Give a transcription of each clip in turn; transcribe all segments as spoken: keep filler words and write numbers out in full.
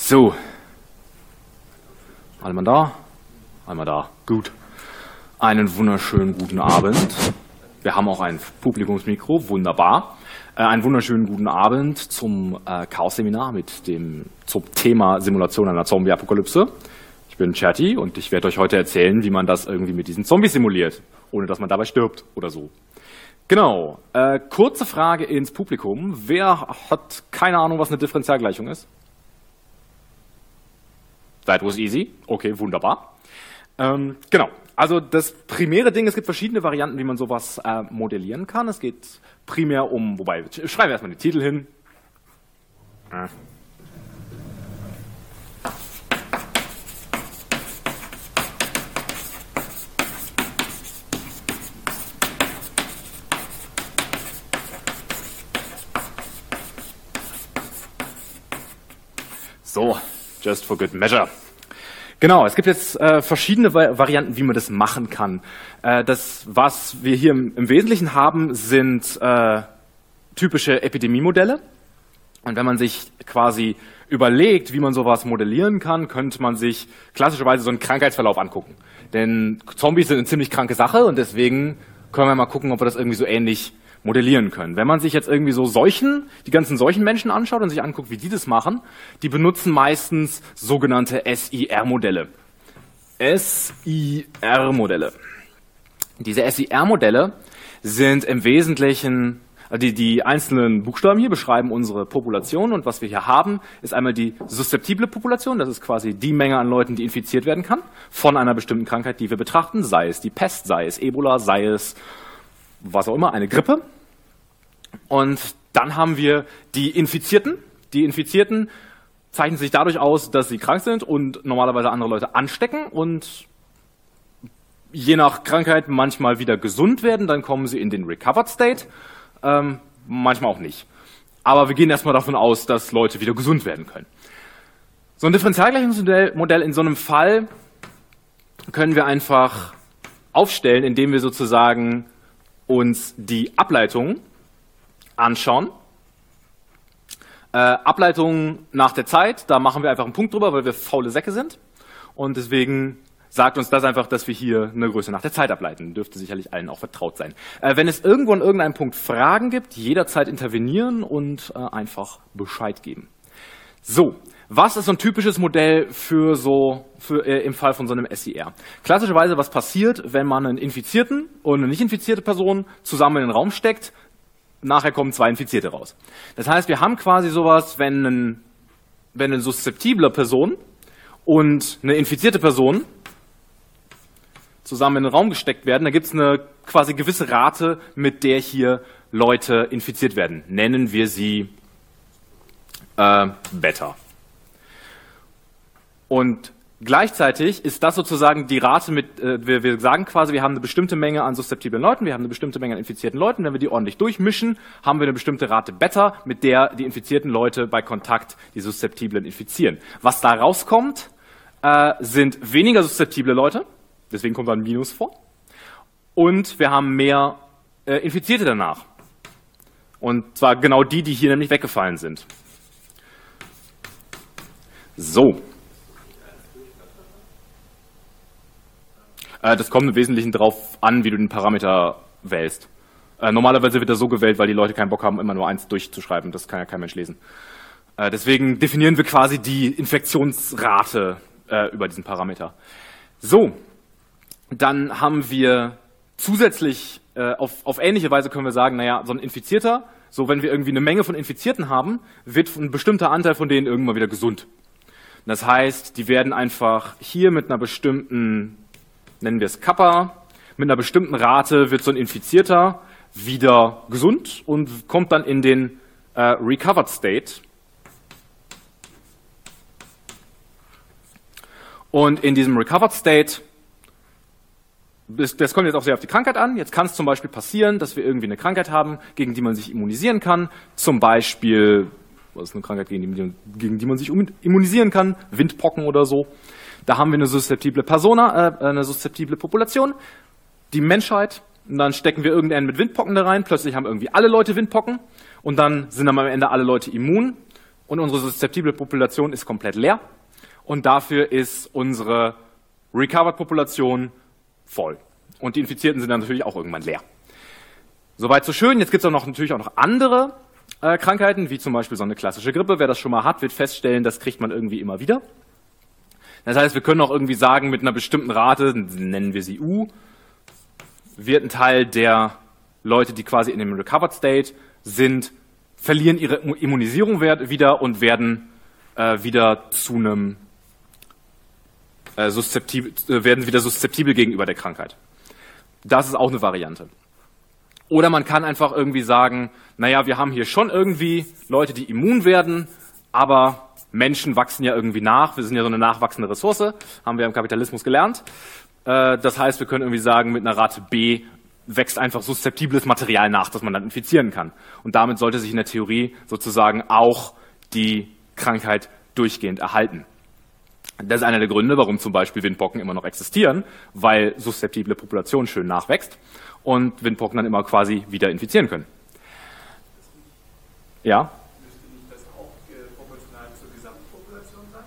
So. Einmal da, einmal da. Gut. Einen wunderschönen guten Abend. Wir haben auch ein Publikumsmikro, wunderbar. Äh, einen wunderschönen guten Abend zum äh, Chaos-Seminar mit dem zum Thema Simulation einer Zombie-Apokalypse. Ich bin Cherty und ich werde euch heute erzählen, wie man das irgendwie mit diesen Zombies simuliert, ohne dass man dabei stirbt oder so. Genau. Äh, kurze Frage ins Publikum. Wer hat keine Ahnung, was eine Differentialgleichung ist? That was easy. Okay, wunderbar. Ähm, genau. Also das primäre Ding, es gibt verschiedene Varianten, wie man sowas äh, modellieren kann. Es geht primär um, wobei, schreiben wir erstmal den Titel hin. Äh. So, just for good measure. Genau, es gibt jetzt äh, verschiedene Varianten, wie man das machen kann. Äh, das, was wir hier im, im Wesentlichen haben, sind äh, typische Epidemiemodelle. Und wenn man sich quasi überlegt, wie man sowas modellieren kann, könnte man sich klassischerweise so einen Krankheitsverlauf angucken. Denn Zombies sind eine ziemlich kranke Sache und deswegen können wir mal gucken, ob wir das irgendwie so ähnlich modellieren können. Wenn man sich jetzt irgendwie so Seuchen, die ganzen Seuchenmenschen anschaut und sich anguckt, wie die das machen, die benutzen meistens sogenannte S I R-Modelle. S I R-Modelle. Diese S I R-Modelle sind im Wesentlichen, die, die einzelnen Buchstaben hier beschreiben unsere Population und was wir hier haben, ist einmal die suszeptible Population, das ist quasi die Menge an Leuten, die infiziert werden kann von einer bestimmten Krankheit, die wir betrachten, sei es die Pest, sei es Ebola, sei es was auch immer, eine Grippe. Und dann haben wir die Infizierten. Die Infizierten zeichnen sich dadurch aus, dass sie krank sind und normalerweise andere Leute anstecken und je nach Krankheit manchmal wieder gesund werden, dann kommen sie in den Recovered State, ähm, manchmal auch nicht. Aber wir gehen erstmal davon aus, dass Leute wieder gesund werden können. So ein Differentialgleichungsmodell in so einem Fall können wir einfach aufstellen, indem wir sozusagen uns die Ableitungen anschauen. Äh, Ableitungen nach der Zeit, da machen wir einfach einen Punkt drüber, weil wir faule Säcke sind. Und deswegen sagt uns das einfach, dass wir hier eine Größe nach der Zeit ableiten. Dürfte sicherlich allen auch vertraut sein. Äh, wenn es irgendwo an irgendeinem Punkt Fragen gibt, jederzeit intervenieren und äh, einfach Bescheid geben. So. Was ist so ein typisches Modell für so für, äh, im Fall von so einem S I R? Klassischerweise, was passiert, wenn man einen Infizierten und eine nicht infizierte Person zusammen in den Raum steckt, nachher kommen zwei Infizierte raus. Das heißt, wir haben quasi sowas, wenn, ein, wenn eine suszeptible Person und eine infizierte Person zusammen in den Raum gesteckt werden, da gibt es eine quasi gewisse Rate, mit der hier Leute infiziert werden. Nennen wir sie äh, Beta. Und gleichzeitig ist das sozusagen die Rate mit, äh, wir, wir sagen quasi, wir haben eine bestimmte Menge an suszeptiblen Leuten, wir haben eine bestimmte Menge an infizierten Leuten. Wenn wir die ordentlich durchmischen, haben wir eine bestimmte Rate Beta, mit der die infizierten Leute bei Kontakt die Suszeptiblen infizieren. Was da rauskommt, äh, sind weniger suszeptible Leute, deswegen kommt da ein Minus vor. Und wir haben mehr äh, Infizierte danach. Und zwar genau die, die hier nämlich weggefallen sind. So. Das kommt im Wesentlichen darauf an, wie du den Parameter wählst. Äh, normalerweise wird er so gewählt, weil die Leute keinen Bock haben, immer nur eins durchzuschreiben. Das kann ja kein Mensch lesen. Äh, deswegen definieren wir quasi die Infektionsrate äh, über diesen Parameter. So, dann haben wir zusätzlich, äh, auf, auf ähnliche Weise können wir sagen, naja, so ein Infizierter, so wenn wir irgendwie eine Menge von Infizierten haben, wird ein bestimmter Anteil von denen irgendwann wieder gesund. Das heißt, die werden einfach hier mit einer bestimmten, nennen wir es Kappa, mit einer bestimmten Rate wird so ein Infizierter wieder gesund und kommt dann in den äh, Recovered State. Und in diesem Recovered State, das, das kommt jetzt auch sehr auf die Krankheit an, jetzt kann es zum Beispiel passieren, dass wir irgendwie eine Krankheit haben, gegen die man sich immunisieren kann, zum Beispiel, was ist eine Krankheit, gegen die, gegen die man sich immunisieren kann, Windpocken oder so. Da haben wir eine suszeptible Persona, äh, eine suszeptible Population, die Menschheit, und dann stecken wir irgendeinen mit Windpocken da rein, plötzlich haben irgendwie alle Leute Windpocken und dann sind am Ende alle Leute immun und unsere suszeptible Population ist komplett leer und dafür ist unsere Recovered-Population voll. Und die Infizierten sind dann natürlich auch irgendwann leer. Soweit so schön. Jetzt gibt es auch noch, natürlich auch noch andere äh, Krankheiten, wie zum Beispiel so eine klassische Grippe. Wer das schon mal hat, wird feststellen, das kriegt man irgendwie immer wieder. Das heißt, wir können auch irgendwie sagen, mit einer bestimmten Rate, nennen wir sie U, wird ein Teil der Leute, die quasi in dem Recovered State sind, verlieren ihre Immunisierung wieder und werden äh, wieder zu einem äh, suszeptibel, äh, werden wieder suszeptibel gegenüber der Krankheit. Das ist auch eine Variante. Oder man kann einfach irgendwie sagen, naja, wir haben hier schon irgendwie Leute, die immun werden, aber Menschen wachsen ja irgendwie nach. Wir sind ja so eine nachwachsende Ressource, haben wir im Kapitalismus gelernt. Äh, das heißt, wir können irgendwie sagen, mit einer Rate B wächst einfach suszeptibles Material nach, das man dann infizieren kann. Und damit sollte sich in der Theorie sozusagen auch die Krankheit durchgehend erhalten. Das ist einer der Gründe, warum zum Beispiel Windpocken immer noch existieren, weil suszeptible Population schön nachwächst und Windpocken dann immer quasi wieder infizieren können. Ja? Müsste nicht das auch proportional zur Gesamtpopulation sein?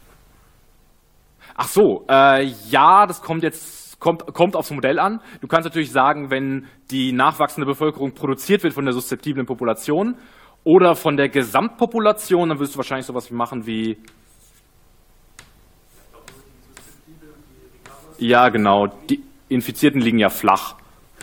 Ach so, äh, ja, das kommt jetzt kommt, kommt aufs Modell an. Du kannst natürlich sagen, wenn die nachwachsende Bevölkerung produziert wird von der suszeptiblen Population oder von der Gesamtpopulation, dann wirst du wahrscheinlich sowas wie machen wie ja, genau. Die Infizierten liegen ja flach.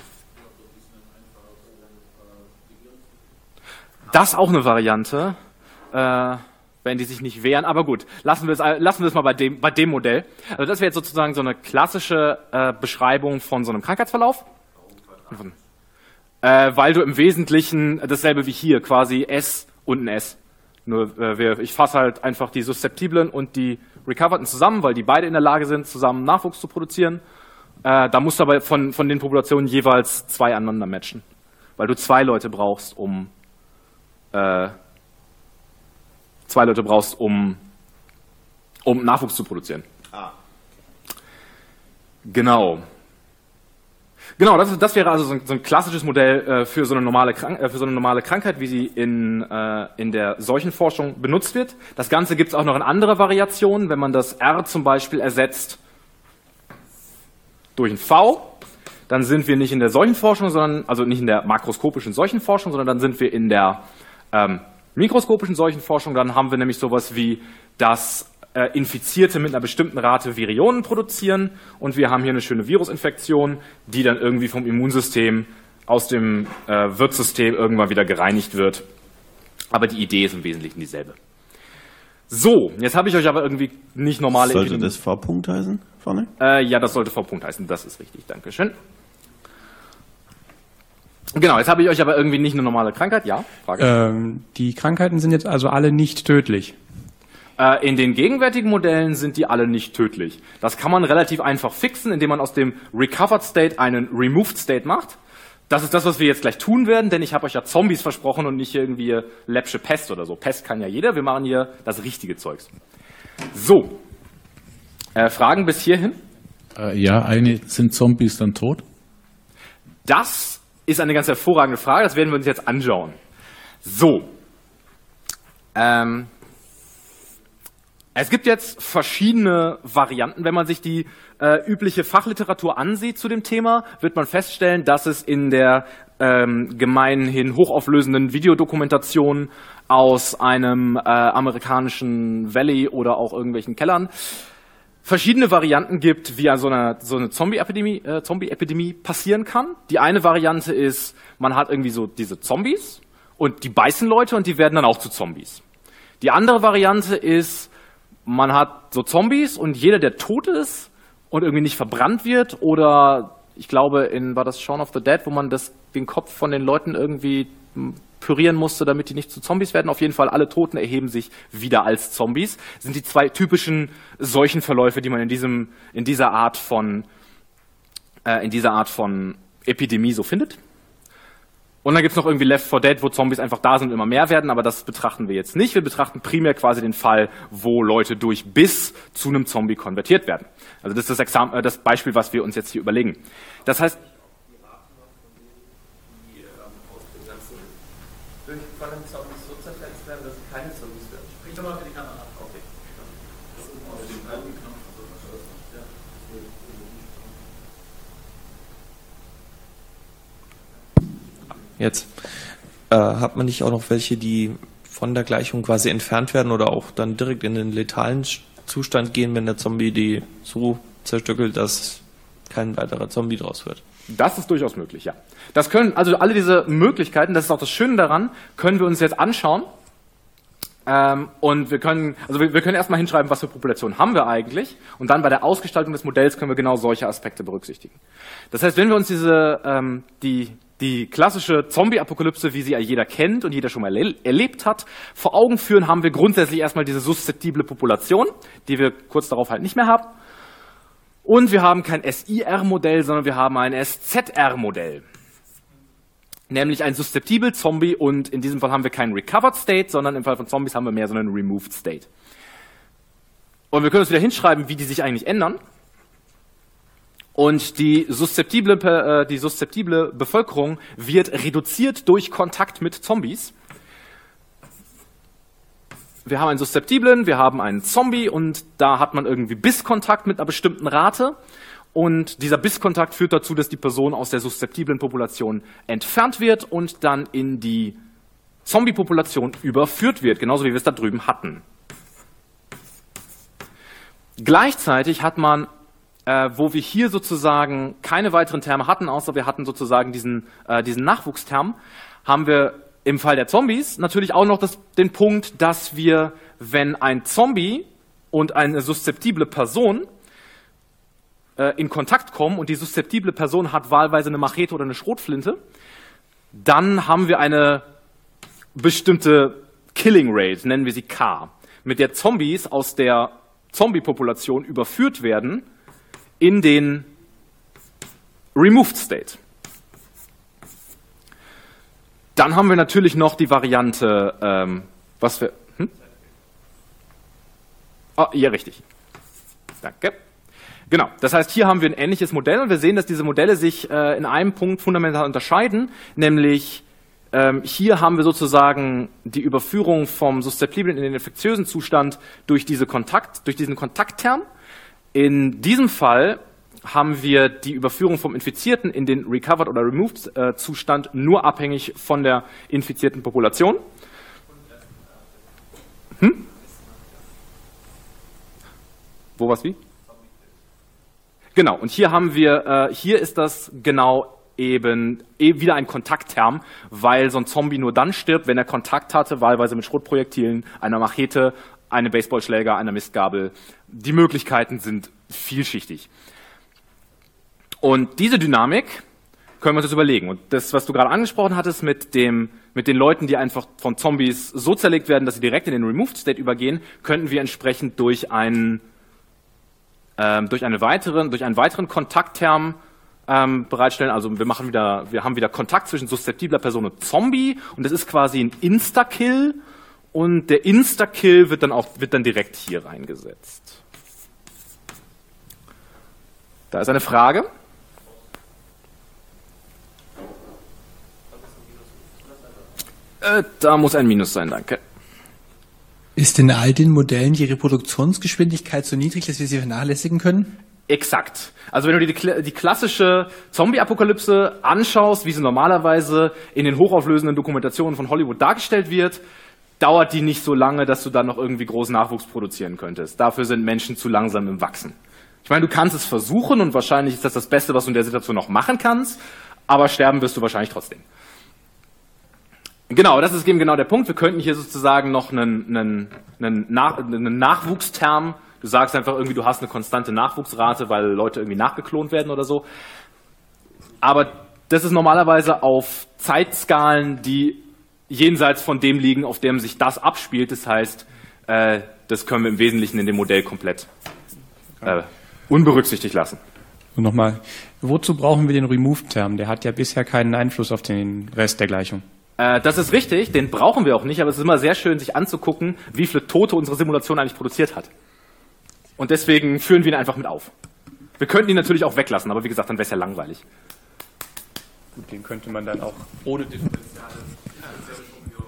Das ist auch eine Variante, äh, wenn die sich nicht wehren. Aber gut, lassen wir es, lassen wir es mal bei dem, bei dem Modell. Also das wäre jetzt sozusagen so eine klassische äh, Beschreibung von so einem Krankheitsverlauf. Äh, weil du im Wesentlichen dasselbe wie hier, quasi S und ein S. Nur äh, wir, ich fasse halt einfach die Suszeptiblen und die Recoverten zusammen, weil die beide in der Lage sind, zusammen Nachwuchs zu produzieren. Äh, da musst du aber von, von den Populationen jeweils zwei aneinander matchen. Weil du zwei Leute brauchst, um äh, zwei Leute brauchst, um, um Nachwuchs zu produzieren. Ah. Genau. Genau, das, das wäre also so ein, so ein klassisches Modell äh, für, so eine normale Krank äh, für so eine normale Krankheit, wie sie in, äh, in der Seuchenforschung benutzt wird. Das Ganze gibt es auch noch in andere Variationen, wenn man das R zum Beispiel ersetzt durch ein V, dann sind wir nicht in der Seuchenforschung, sondern, also nicht in der makroskopischen Seuchenforschung, sondern dann sind wir in der ähm, mikroskopischen Seuchenforschung. Dann haben wir nämlich sowas wie, dass äh, Infizierte mit einer bestimmten Rate Virionen produzieren und wir haben hier eine schöne Virusinfektion, die dann irgendwie vom Immunsystem aus dem äh, Wirtssystem irgendwann wieder gereinigt wird. Aber die Idee ist im Wesentlichen dieselbe. So, jetzt habe ich euch aber irgendwie nicht normale... Sollte Epidemie das V-Punkt heißen vorne? Äh, ja, das sollte V-Punkt heißen, das ist richtig, Dankeschön. Genau, jetzt habe ich euch aber irgendwie nicht eine normale Krankheit, ja? Frage. Ähm, die Krankheiten sind jetzt also alle nicht tödlich? Äh, in den gegenwärtigen Modellen sind die alle nicht tödlich. Das kann man relativ einfach fixen, indem man aus dem Recovered State einen Removed State macht. Das ist das, was wir jetzt gleich tun werden, denn ich habe euch ja Zombies versprochen und nicht irgendwie läppsche Pest oder so. Pest kann ja jeder, wir machen hier das richtige Zeugs. So, äh, Fragen bis hierhin? Äh, ja, eine, sind Zombies dann tot? Das ist eine ganz hervorragende Frage, das werden wir uns jetzt anschauen. So, ähm, es gibt jetzt verschiedene Varianten. Wenn man sich die äh, übliche Fachliteratur ansieht zu dem Thema, wird man feststellen, dass es in der ähm, gemeinhin hochauflösenden Videodokumentation aus einem äh, amerikanischen Valley oder auch irgendwelchen Kellern verschiedene Varianten gibt, wie so eine, so eine Zombie-Epidemie, äh, Zombie-Epidemie passieren kann. Die eine Variante ist, man hat irgendwie so diese Zombies und die beißen Leute und die werden dann auch zu Zombies. Die andere Variante ist, man hat so Zombies und jeder, der tot ist und irgendwie nicht verbrannt wird oder ich glaube, in war das Shaun of the Dead, wo man das, den Kopf von den Leuten irgendwie pürieren musste, damit die nicht zu Zombies werden. Auf jeden Fall, alle Toten erheben sich wieder als Zombies. Das sind die zwei typischen Seuchenverläufe, die man in diesem, in dieser Art von, äh, in dieser Art von Epidemie so findet. Und dann gibt es noch irgendwie Left four Dead, wo Zombies einfach da sind und immer mehr werden, aber das betrachten wir jetzt nicht. Wir betrachten primär quasi den Fall, wo Leute durch Biss zu einem Zombie konvertiert werden. Also das ist das, Exam äh, das Beispiel, was wir uns jetzt hier überlegen. Das heißt, durch von den Zombies so zerfetzt werden, dass sie keine Zombies werden. Sprich doch mal für die Kamera. Okay. Das ist aus dem alten Knopf. Ja. Jetzt. Äh, hat man nicht auch noch welche, die von der Gleichung quasi entfernt werden oder auch dann direkt in den letalen Zustand gehen, wenn der Zombie die so zerstückelt, dass kein weiterer Zombie draus wird? Das ist durchaus möglich, ja. Das können, also alle diese Möglichkeiten, das ist auch das Schöne daran, können wir uns jetzt anschauen. Ähm, und wir können, also wir, wir können erstmal hinschreiben, was für Populationen haben wir eigentlich. Und dann bei der Ausgestaltung des Modells können wir genau solche Aspekte berücksichtigen. Das heißt, wenn wir uns diese, ähm, die, die klassische Zombie-Apokalypse, wie sie ja jeder kennt und jeder schon mal erle erlebt hat, vor Augen führen, haben wir grundsätzlich erstmal diese suszeptible Population, die wir kurz darauf halt nicht mehr haben. Und wir haben kein S I R-Modell, sondern wir haben ein S Z R-Modell. Nämlich ein Susceptible Zombie und in diesem Fall haben wir keinen Recovered State, sondern im Fall von Zombies haben wir mehr so einen Removed State. Und wir können uns wieder hinschreiben, wie die sich eigentlich ändern. Und die suszeptible, äh, die suszeptible Bevölkerung wird reduziert durch Kontakt mit Zombies. Wir haben einen Suszeptiblen, wir haben einen Zombie und da hat man irgendwie Bisskontakt mit einer bestimmten Rate. Und dieser Bisskontakt führt dazu, dass die Person aus der suszeptiblen Population entfernt wird und dann in die Zombie-Population überführt wird, genauso wie wir es da drüben hatten. Gleichzeitig hat man, äh, wo wir hier sozusagen keine weiteren Terme hatten, außer wir hatten sozusagen diesen, äh, diesen Nachwuchsterm, haben wir im Fall der Zombies natürlich auch noch das, den Punkt, dass wir, wenn ein Zombie und eine suszeptible Person äh, in Kontakt kommen und die suszeptible Person hat wahlweise eine Machete oder eine Schrotflinte, dann haben wir eine bestimmte Killing Rate, nennen wir sie K, mit der Zombies aus der Zombie-Population überführt werden in den Removed State. Dann haben wir natürlich noch die Variante, ähm, was wir, hm? Oh, ja, richtig. Danke. Genau, das heißt, hier haben wir ein ähnliches Modell und wir sehen, dass diese Modelle sich äh, in einem Punkt fundamental unterscheiden, nämlich ähm, hier haben wir sozusagen die Überführung vom suszeptiblen in den infektiösen Zustand durch, diese Kontakt, durch diesen Kontaktterm. In diesem Fall haben wir die Überführung vom Infizierten in den Recovered oder Removed äh, Zustand nur abhängig von der infizierten Population. Hm? Wo was wie? Genau, und hier haben wir, äh, hier ist das genau eben, eben wieder ein Kontaktterm, weil so ein Zombie nur dann stirbt, wenn er Kontakt hatte, wahlweise mit Schrotprojektilen, einer Machete, einem Baseballschläger, einer Mistgabel. Die Möglichkeiten sind vielschichtig. Und diese Dynamik können wir uns jetzt überlegen. Und das, was du gerade angesprochen hattest mit, dem, mit den Leuten, die einfach von Zombies so zerlegt werden, dass sie direkt in den Removed State übergehen, könnten wir entsprechend durch einen, ähm, durch eine weiteren, durch einen weiteren Kontaktterm ähm, bereitstellen. Also wir machen wieder, wir haben wieder Kontakt zwischen suszeptibler Person und Zombie und das ist quasi ein Insta-Kill und der Insta-Kill wird dann auch, wird dann direkt hier reingesetzt. Da ist eine Frage. Äh, da muss ein Minus sein, danke. Ist in all den Modellen die Reproduktionsgeschwindigkeit so niedrig, dass wir sie vernachlässigen können? Exakt. Also wenn du dir die, die klassische Zombie-Apokalypse anschaust, wie sie normalerweise in den hochauflösenden Dokumentationen von Hollywood dargestellt wird, dauert die nicht so lange, dass du dann noch irgendwie großen Nachwuchs produzieren könntest. Dafür sind Menschen zu langsam im Wachsen. Ich meine, du kannst es versuchen und wahrscheinlich ist das das Beste, was du in der Situation noch machen kannst, aber sterben wirst du wahrscheinlich trotzdem. Genau, das ist eben genau der Punkt. Wir könnten hier sozusagen noch einen, einen, einen, Nach, einen Nachwuchsterm, du sagst einfach irgendwie, du hast eine konstante Nachwuchsrate, weil Leute irgendwie nachgeklont werden oder so. Aber das ist normalerweise auf Zeitskalen, die jenseits von dem liegen, auf dem sich das abspielt. Das heißt, äh, das können wir im Wesentlichen in dem Modell komplett äh, unberücksichtigt lassen. Und nochmal, wozu brauchen wir den Remove-Term? Der hat ja bisher keinen Einfluss auf den Rest der Gleichung. Das ist richtig, den brauchen wir auch nicht, aber es ist immer sehr schön, sich anzugucken, wie viele Tote unsere Simulation eigentlich produziert hat. Und deswegen führen wir ihn einfach mit auf. Wir könnten ihn natürlich auch weglassen, aber wie gesagt, dann wäre es ja langweilig. Gut, den könnte man dann auch ohne Differenziale.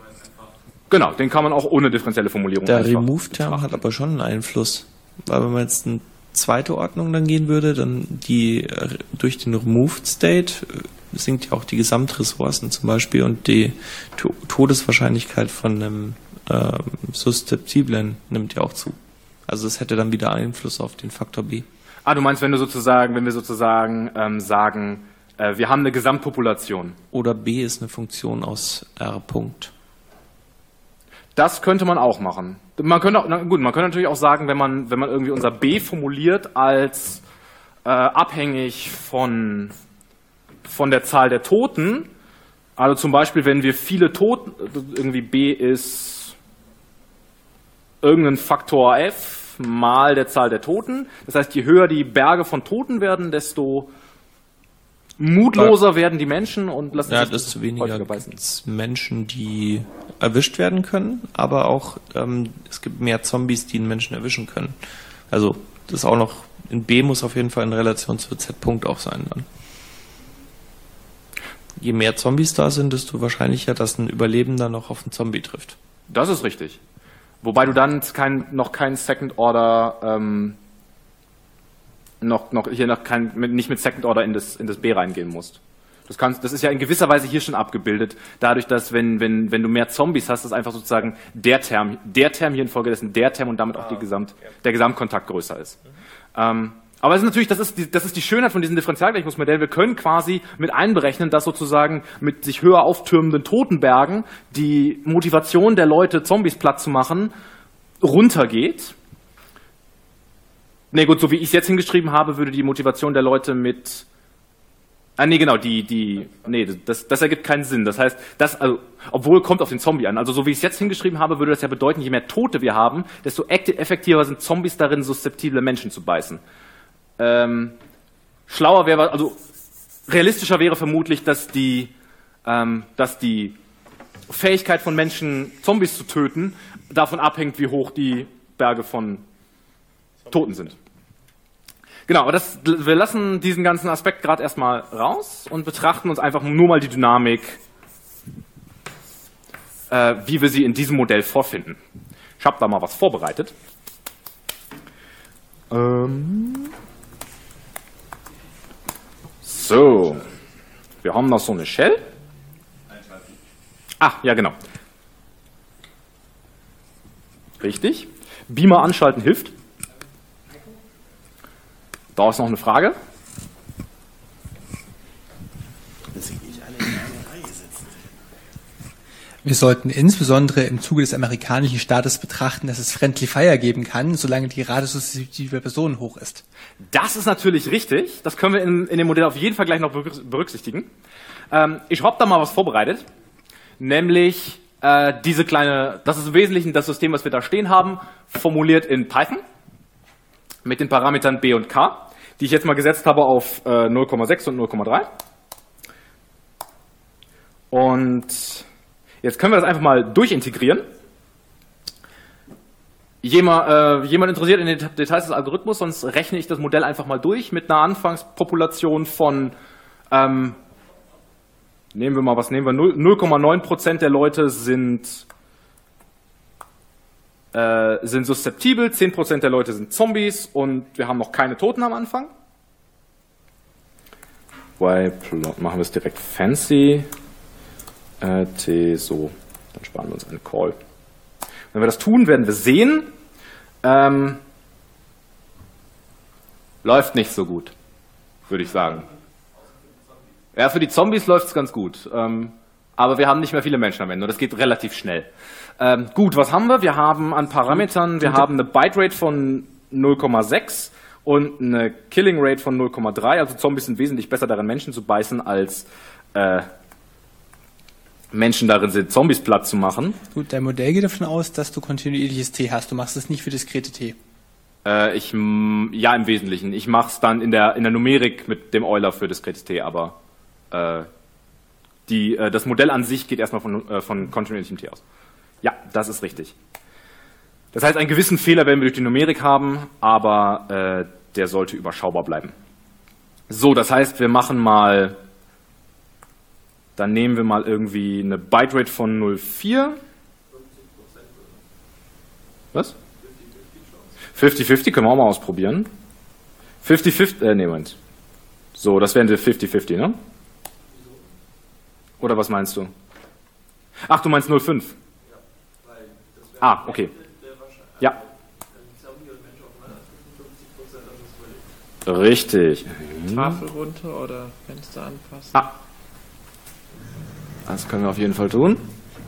Genau, den kann man auch ohne differenzielle Formulierung Der einfach Remove-Term betrachten. hat aber schon einen Einfluss. Weil wenn man jetzt eine zweite Ordnung dann gehen würde, dann die äh, durch den Removed State äh, sinkt ja auch die Gesamtressourcen zum Beispiel und die to Todeswahrscheinlichkeit von einem ähm, Susceptiblen nimmt ja auch zu. Also es hätte dann wieder Einfluss auf den Faktor B. Ah, du meinst, wenn du sozusagen, wenn wir sozusagen ähm, sagen, äh, wir haben eine Gesamtpopulation. Oder B ist eine Funktion aus R. Punkt. Das könnte man auch machen. Man könnte auch, na gut, man könnte natürlich auch sagen, wenn man, wenn man irgendwie unser B formuliert als äh, abhängig von, von der Zahl der Toten, also zum Beispiel, wenn wir viele Toten, irgendwie B ist irgendein Faktor F mal der Zahl der Toten. Das heißt, je höher die Berge von Toten werden, desto mutloser werden die Menschen und lassen Ja, sich desto weniger häufiger beißen. gibt's Menschen, die erwischt werden können, aber auch ähm, es gibt mehr Zombies, die einen Menschen erwischen können. Also das ist auch noch, in B muss auf jeden Fall in Relation zu Z-Punkt auch sein dann. Je mehr Zombies da sind, desto wahrscheinlicher, dass ein Überlebender noch auf einen Zombie trifft. Das ist richtig. Wobei du dann kein, noch kein Second Order, ähm, noch, noch hier noch kein, mit, nicht mit Second Order in das, in das B reingehen musst. Das, kannst, das ist ja in gewisser Weise hier schon abgebildet, dadurch, dass wenn, wenn, wenn du mehr Zombies hast, ist einfach sozusagen der Term, der Term hier infolgedessen der Term und damit auch die Gesamt, der Gesamtkontakt größer ist. Ähm, aber es ist natürlich, das ist, die, das ist die Schönheit von diesem Differentialgleichungsmodell. Wir können quasi mit einberechnen, dass sozusagen mit sich höher auftürmenden Totenbergen die Motivation der Leute, Zombies platt zu machen, runtergeht. Ne, gut, so wie ich es jetzt hingeschrieben habe, würde die Motivation der Leute mit Ah, nee, genau, die, die, nee, das, das ergibt keinen Sinn. Das heißt, das, also, obwohl kommt auf den Zombie an. Also, so wie ich es jetzt hingeschrieben habe, würde das ja bedeuten, je mehr Tote wir haben, desto effektiver sind Zombies darin, susceptible Menschen zu beißen. Ähm, schlauer wäre, also, realistischer wäre vermutlich, dass die, ähm, dass die Fähigkeit von Menschen, Zombies zu töten, davon abhängt, wie hoch die Berge von Toten sind. Genau, aber das, wir lassen diesen ganzen Aspekt gerade erstmal raus und betrachten uns einfach nur mal die Dynamik, äh, wie wir sie in diesem Modell vorfinden. Ich habe da mal was vorbereitet. Ähm so, wir haben noch so eine Shell. Ah, ja genau. Richtig. Beamer anschalten hilft. Da ist noch eine Frage. Wir sollten insbesondere im Zuge des amerikanischen Staates betrachten, dass es Friendly Fire geben kann, solange die Radiussusceptible Personen hoch ist. Das ist natürlich richtig. Das können wir in, in dem Modell auf jeden Fall gleich noch berücksichtigen. Ähm, ich habe da mal was vorbereitet, nämlich äh, diese kleine, das ist im Wesentlichen das System, was wir da stehen haben, formuliert in Python mit den Parametern b und k, die ich jetzt mal gesetzt habe auf äh, null Komma sechs und null Komma drei. Und jetzt können wir das einfach mal durchintegrieren. Jemand, äh, jemand interessiert in den Details des Algorithmus, sonst rechne ich das Modell einfach mal durch mit einer Anfangspopulation von, ähm, nehmen wir mal, was nehmen wir, null Komma neun Prozent der Leute sind Äh, sind susceptibel, zehn Prozent der Leute sind Zombies und wir haben noch keine Toten am Anfang. Why plot, machen wir es direkt fancy. Äh, T, so, dann sparen wir uns einen Call. Wenn wir das tun, werden wir sehen, ähm, läuft nicht so gut, würde ich sagen. Ja, für die Zombies läuft es ganz gut. Ähm, aber wir haben nicht mehr viele Menschen am Ende und das geht relativ schnell. Ähm, gut, was haben wir? Wir haben an Parametern, wir haben eine Bitrate von null Komma sechs und eine Killing Rate von null Komma drei. Also Zombies sind wesentlich besser darin, Menschen zu beißen, als äh, Menschen darin sind, Zombies platt zu machen. Gut, dein Modell geht davon aus, dass du kontinuierliches T hast. Du machst es nicht für diskrete T. Äh, ich, ja, im Wesentlichen. Ich mache es dann in der, in der Numerik mit dem Euler für diskretes T, aber äh, die, äh, das Modell an sich geht erstmal von, äh, von kontinuierlichem T aus. Ja, das ist richtig. Das heißt, einen gewissen Fehler werden wir durch die Numerik haben, aber äh, der sollte überschaubar bleiben. So, das heißt, wir machen mal, dann nehmen wir mal irgendwie eine Bitrate von null Komma vier. Was? fünfzig fünfzig können wir auch mal ausprobieren. fünfzig fünfzig, äh, nee, Moment. So, das wären die fünfzig fünfzig, ne? Oder was meinst du? Ach, du meinst null Komma fünf? Ah, okay. Ja. Richtig. Tafel runter oder Fenster anpassen. Ah. Das können wir auf jeden Fall tun.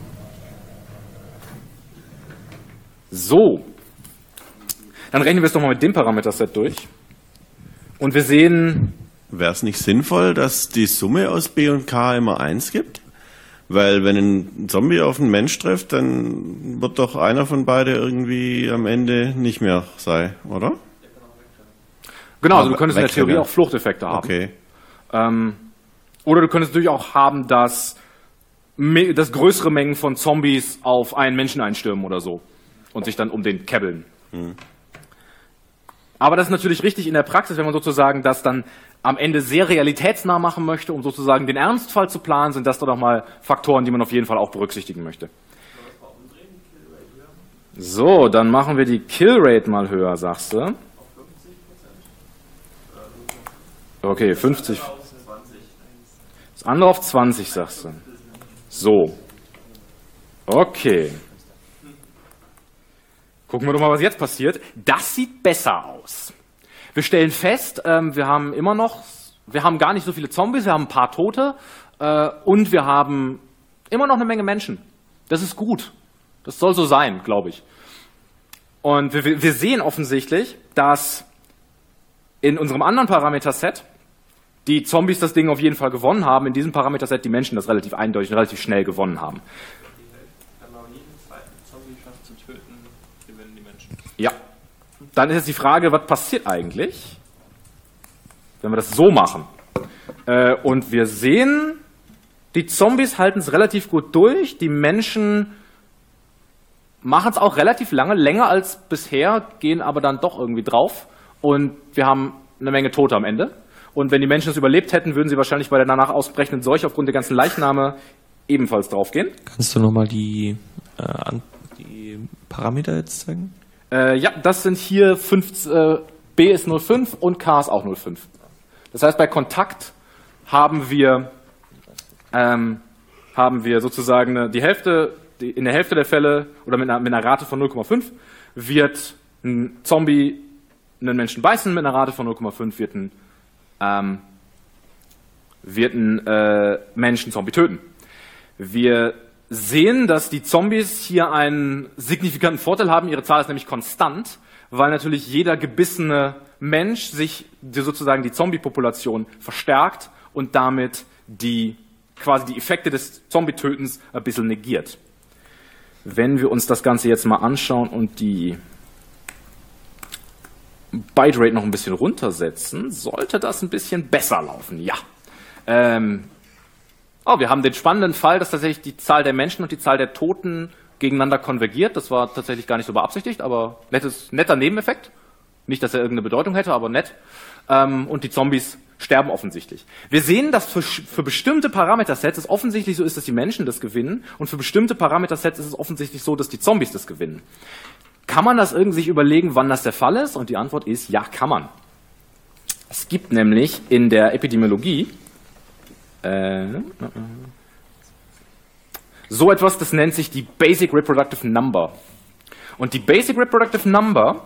So. Dann rechnen wir es doch mal mit dem Parameterset durch. Und wir sehen... Wäre es nicht sinnvoll, dass die Summe aus B und K immer eins gibt? Weil wenn ein Zombie auf einen Mensch trifft, dann wird doch einer von beiden irgendwie am Ende nicht mehr sein, oder? Genau, also du Aber könntest in der Theorie wegrennen. auch Fluchteffekte haben. Okay. Ähm, oder du könntest natürlich auch haben, dass, me- dass größere Mengen von Zombies auf einen Menschen einstürmen oder so und sich dann um den käbbeln. Hm. Aber das ist natürlich richtig in der Praxis, wenn man sozusagen das dann am Ende sehr realitätsnah machen möchte, um sozusagen den Ernstfall zu planen, sind das doch nochmal Faktoren, die man auf jeden Fall auch berücksichtigen möchte. So, dann machen wir die Killrate mal höher, sagst du. Okay, fünfzig. Das andere auf zwanzig, sagst du. So. Okay. Gucken wir doch mal, was jetzt passiert. Das sieht besser aus. Wir stellen fest, ähm, wir haben immer noch, wir haben gar nicht so viele Zombies, wir haben ein paar Tote äh, und wir haben immer noch eine Menge Menschen. Das ist gut. Das soll so sein, glaube ich. Und wir, wir sehen offensichtlich, dass in unserem anderen Parameterset die Zombies das Ding auf jeden Fall gewonnen haben, in diesem Parameterset die Menschen das relativ eindeutig und relativ schnell gewonnen haben. Wenn man jeden zweiten Zombie schafft zu töten, gewinnen die Menschen. Ja. Dann ist jetzt die Frage, was passiert eigentlich, wenn wir das so machen? Äh, und wir sehen, die Zombies halten es relativ gut durch, die Menschen machen es auch relativ lange, länger als bisher, gehen aber dann doch irgendwie drauf und wir haben eine Menge Tote am Ende. Und wenn die Menschen es überlebt hätten, würden sie wahrscheinlich bei der danach ausbrechenden Seuche aufgrund der ganzen Leichname ebenfalls draufgehen. Kannst du nochmal die, äh, an- die Parameter jetzt zeigen? Äh, ja, das sind hier fünf, äh, B ist null Komma fünf und K ist auch null Komma fünf. Das heißt, bei Kontakt haben wir, ähm, haben wir sozusagen eine, die Hälfte, die, in der Hälfte der Fälle oder mit einer, mit einer Rate von null Komma fünf wird ein Zombie einen Menschen beißen, mit einer Rate von null Komma fünf wird ein, ähm, wird ein äh, Mensch einen Zombie töten. Wir sehen, dass die Zombies hier einen signifikanten Vorteil haben. Ihre Zahl ist nämlich konstant, weil natürlich jeder gebissene Mensch sich die, sozusagen die Zombie-Population verstärkt und damit die quasi die Effekte des Zombie-Tötens ein bisschen negiert. Wenn wir uns das Ganze jetzt mal anschauen und die Bitrate noch ein bisschen runtersetzen, sollte das ein bisschen besser laufen. Ja. Ähm, Oh, wir haben den spannenden Fall, dass tatsächlich die Zahl der Menschen und die Zahl der Toten gegeneinander konvergiert. Das war tatsächlich gar nicht so beabsichtigt, aber nettes, netter Nebeneffekt. Nicht, dass er irgendeine Bedeutung hätte, aber nett. Ähm, und die Zombies sterben offensichtlich. Wir sehen, dass für, für bestimmte Parametersets es offensichtlich so ist, dass die Menschen das gewinnen. Und für bestimmte Parametersets ist es offensichtlich so, dass die Zombies das gewinnen. Kann man das irgendwie sich überlegen, wann das der Fall ist? Und die Antwort ist, ja, kann man. Es gibt nämlich in der Epidemiologie Äh, so etwas, das nennt sich die Basic Reproductive Number. Und die Basic Reproductive Number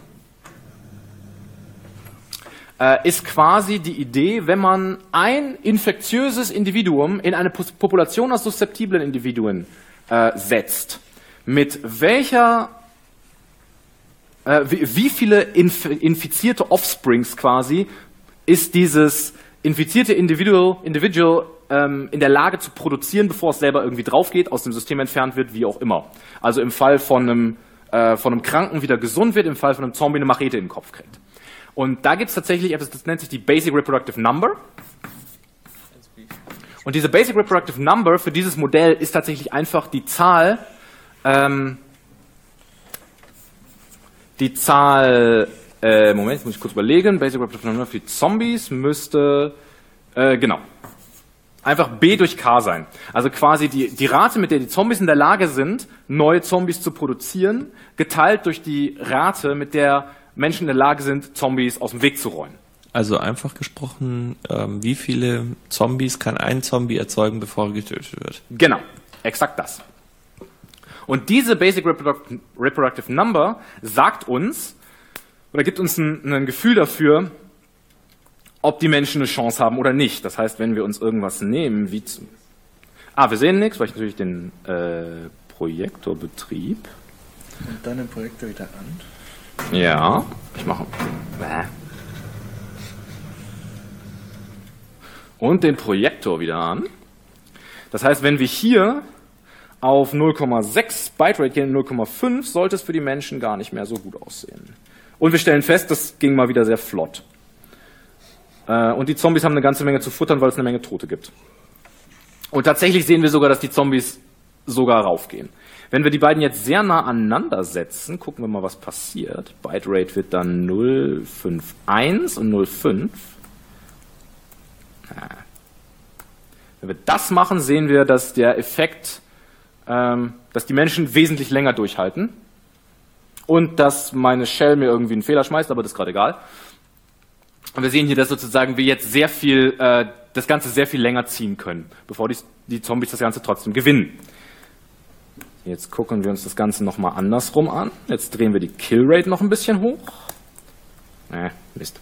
äh, ist quasi die Idee, wenn man ein infektiöses Individuum in eine Population aus suszeptiblen Individuen äh, setzt, mit welcher, äh, wie, wie viele inf infizierte Offsprings quasi ist dieses infizierte Individual, Individual ähm, in der Lage zu produzieren, bevor es selber irgendwie drauf geht, aus dem System entfernt wird, wie auch immer. Also im Fall von einem, äh, von einem Kranken wieder gesund wird, im Fall von einem Zombie eine Machete in den Kopf kriegt. Und da gibt es tatsächlich etwas, das nennt sich die Basic Reproductive Number. Und diese Basic Reproductive Number für dieses Modell ist tatsächlich einfach die Zahl, ähm, die Zahl, Äh, Moment, jetzt muss ich kurz überlegen. Basic Reproductive Number für Zombies müsste, äh, genau. einfach B durch K sein. Also quasi die, die Rate, mit der die Zombies in der Lage sind, neue Zombies zu produzieren, geteilt durch die Rate, mit der Menschen in der Lage sind, Zombies aus dem Weg zu räumen. Also einfach gesprochen, ähm, wie viele Zombies kann ein Zombie erzeugen, bevor er getötet wird? Genau, exakt das. Und diese Basic Reproduct- Reproductive Number sagt uns, oder gibt uns ein, ein Gefühl dafür, ob die Menschen eine Chance haben oder nicht. Das heißt, wenn wir uns irgendwas nehmen, wie zum Ah, wir sehen nichts, weil ich natürlich den äh, Projektorbetrieb. Und dann den Projektor wieder an. Ja, ich mache. Und den Projektor wieder an. Das heißt, wenn wir hier auf null Komma sechs Bitrate gehen, null Komma fünf, sollte es für die Menschen gar nicht mehr so gut aussehen. Und wir stellen fest, das ging mal wieder sehr flott. Äh, und die Zombies haben eine ganze Menge zu futtern, weil es eine Menge Tote gibt. Und tatsächlich sehen wir sogar, dass die Zombies sogar raufgehen. Wenn wir die beiden jetzt sehr nah aneinander setzen, gucken wir mal, was passiert. Bitrate wird dann null Komma fünf eins und null Komma fünf. Wenn wir das machen, sehen wir, dass der Effekt, ähm, dass die Menschen wesentlich länger durchhalten und dass meine Shell mir irgendwie einen Fehler schmeißt, aber das ist gerade egal. Und wir sehen hier, dass sozusagen wir jetzt sehr viel, äh, das Ganze sehr viel länger ziehen können, bevor die, die Zombies das Ganze trotzdem gewinnen. Jetzt gucken wir uns das Ganze nochmal andersrum an. Jetzt drehen wir die Killrate noch ein bisschen hoch. Äh, Mist.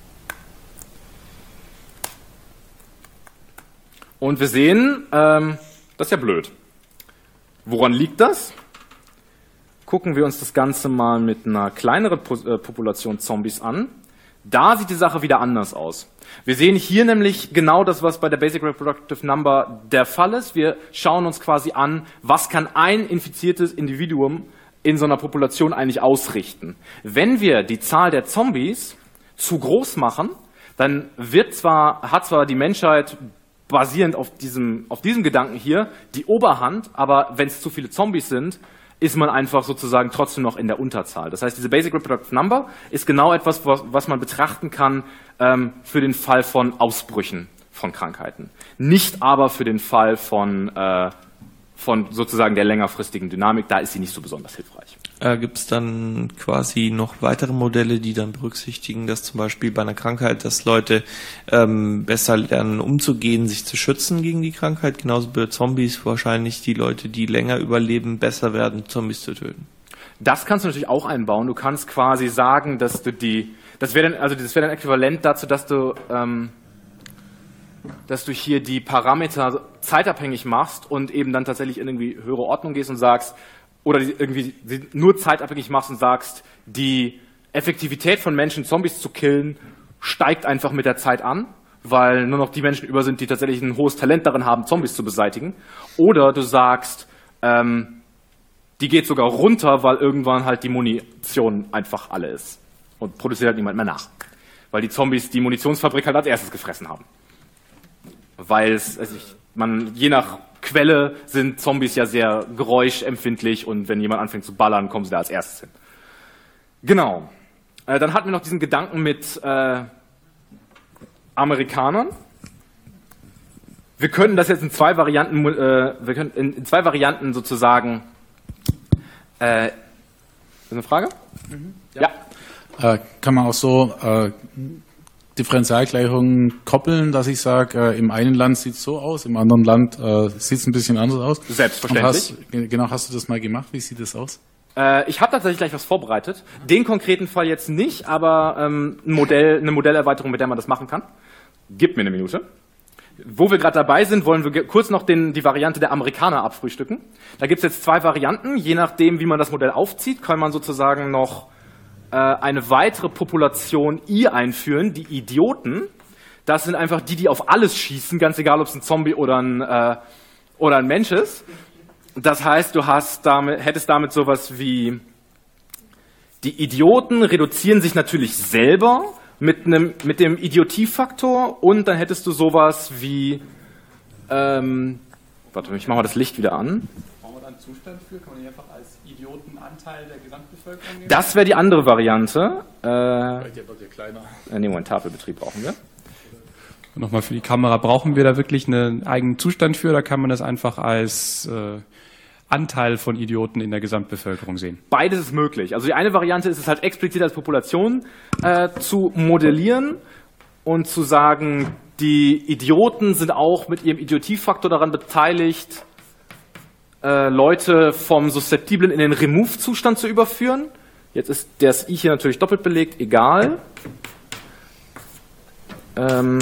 Und wir sehen, ähm, das ist ja blöd. Woran liegt das? Gucken wir uns das Ganze mal mit einer kleineren Po- äh, Population Zombies an. Da sieht die Sache wieder anders aus. Wir sehen hier nämlich genau das, was bei der Basic Reproductive Number der Fall ist. Wir schauen uns quasi an, was kann ein infiziertes Individuum in so einer Population eigentlich ausrichten. Wenn wir die Zahl der Zombies zu groß machen, dann wird zwar, hat zwar die Menschheit basierend auf diesem, auf diesem Gedanken hier die Oberhand, aber wenn es zu viele Zombies sind, ist man einfach sozusagen trotzdem noch in der Unterzahl. Das heißt, diese Basic Reproductive Number ist genau etwas, was, was man betrachten kann ähm, für den Fall von Ausbrüchen von Krankheiten. Nicht aber für den Fall von, äh, von sozusagen der längerfristigen Dynamik. Da ist sie nicht so besonders hilfreich. Äh, Gibt es dann quasi noch weitere Modelle, die dann berücksichtigen, dass zum Beispiel bei einer Krankheit, dass Leute ähm, besser lernen umzugehen, sich zu schützen gegen die Krankheit, genauso bei Zombies wahrscheinlich die Leute, die länger überleben, besser werden, Zombies zu töten? Das kannst du natürlich auch einbauen. Du kannst quasi sagen, dass du die, das wäre dann, also das wäre dann äquivalent dazu, dass du, ähm, dass du hier die Parameter zeitabhängig machst und eben dann tatsächlich in irgendwie höhere Ordnung gehst und sagst, oder die irgendwie die nur zeitabhängig machst und sagst, die Effektivität von Menschen, Zombies zu killen, steigt einfach mit der Zeit an, weil nur noch die Menschen über sind, die tatsächlich ein hohes Talent darin haben, Zombies zu beseitigen. Oder du sagst, ähm, die geht sogar runter, weil irgendwann halt die Munition einfach alle ist und produziert halt niemand mehr nach. Weil die Zombies die Munitionsfabrik halt als erstes gefressen haben. Weil es, also ich, man, je nach Quelle sind Zombies ja sehr geräuschempfindlich und wenn jemand anfängt zu ballern, kommen sie da als erstes hin. Genau. Äh, dann hatten wir noch diesen Gedanken mit äh, Amerikanern. Wir können das jetzt in zwei Varianten, äh, wir können in, in zwei Varianten sozusagen. Äh, ist das eine Frage? Mhm. Ja. ja. Äh, kann man auch so äh, Differentialgleichungen koppeln, dass ich sage, äh, im einen Land sieht es so aus, im anderen Land äh, sieht es ein bisschen anders aus. Selbstverständlich. Hast, genau, hast du das mal gemacht? Wie sieht das aus? Äh, ich habe tatsächlich gleich was vorbereitet. Den konkreten Fall jetzt nicht, aber ähm, ein Modell, eine Modellerweiterung, mit der man das machen kann. Gib mir eine Minute. Wo wir gerade dabei sind, wollen wir kurz noch den, die Variante der Amerikaner abfrühstücken. Da gibt es jetzt zwei Varianten. Je nachdem, wie man das Modell aufzieht, kann man sozusagen noch eine weitere Population I einführen, die Idioten. Das sind einfach die, die auf alles schießen, ganz egal, ob es ein Zombie oder ein, äh, oder ein Mensch ist. Das heißt, du hast damit, hättest damit sowas wie, die Idioten reduzieren sich natürlich selber mit, einem, mit dem Idiotiefaktor und dann hättest du sowas wie, ähm, warte, ich mache mal das Licht wieder an. Brauchen wir da einen Zustand für? Kann man nicht einfach als Idiotenanteil der Gesamtbevölkerung nehmen? Das wäre die andere Variante. Äh, Der wird ja kleiner. äh, nee, Moment, Tafelbetrieb brauchen wir. Nochmal für die Kamera, brauchen wir da wirklich einen eigenen Zustand für, oder kann man das einfach als äh, Anteil von Idioten in der Gesamtbevölkerung sehen? Beides ist möglich. Also die eine Variante ist es halt explizit als Population äh, zu modellieren und zu sagen, die Idioten sind auch mit ihrem Idiotiefaktor daran beteiligt, äh, Leute vom Suszeptiblen in den Remove-Zustand zu überführen. Jetzt ist das I hier natürlich doppelt belegt, egal. Ähm,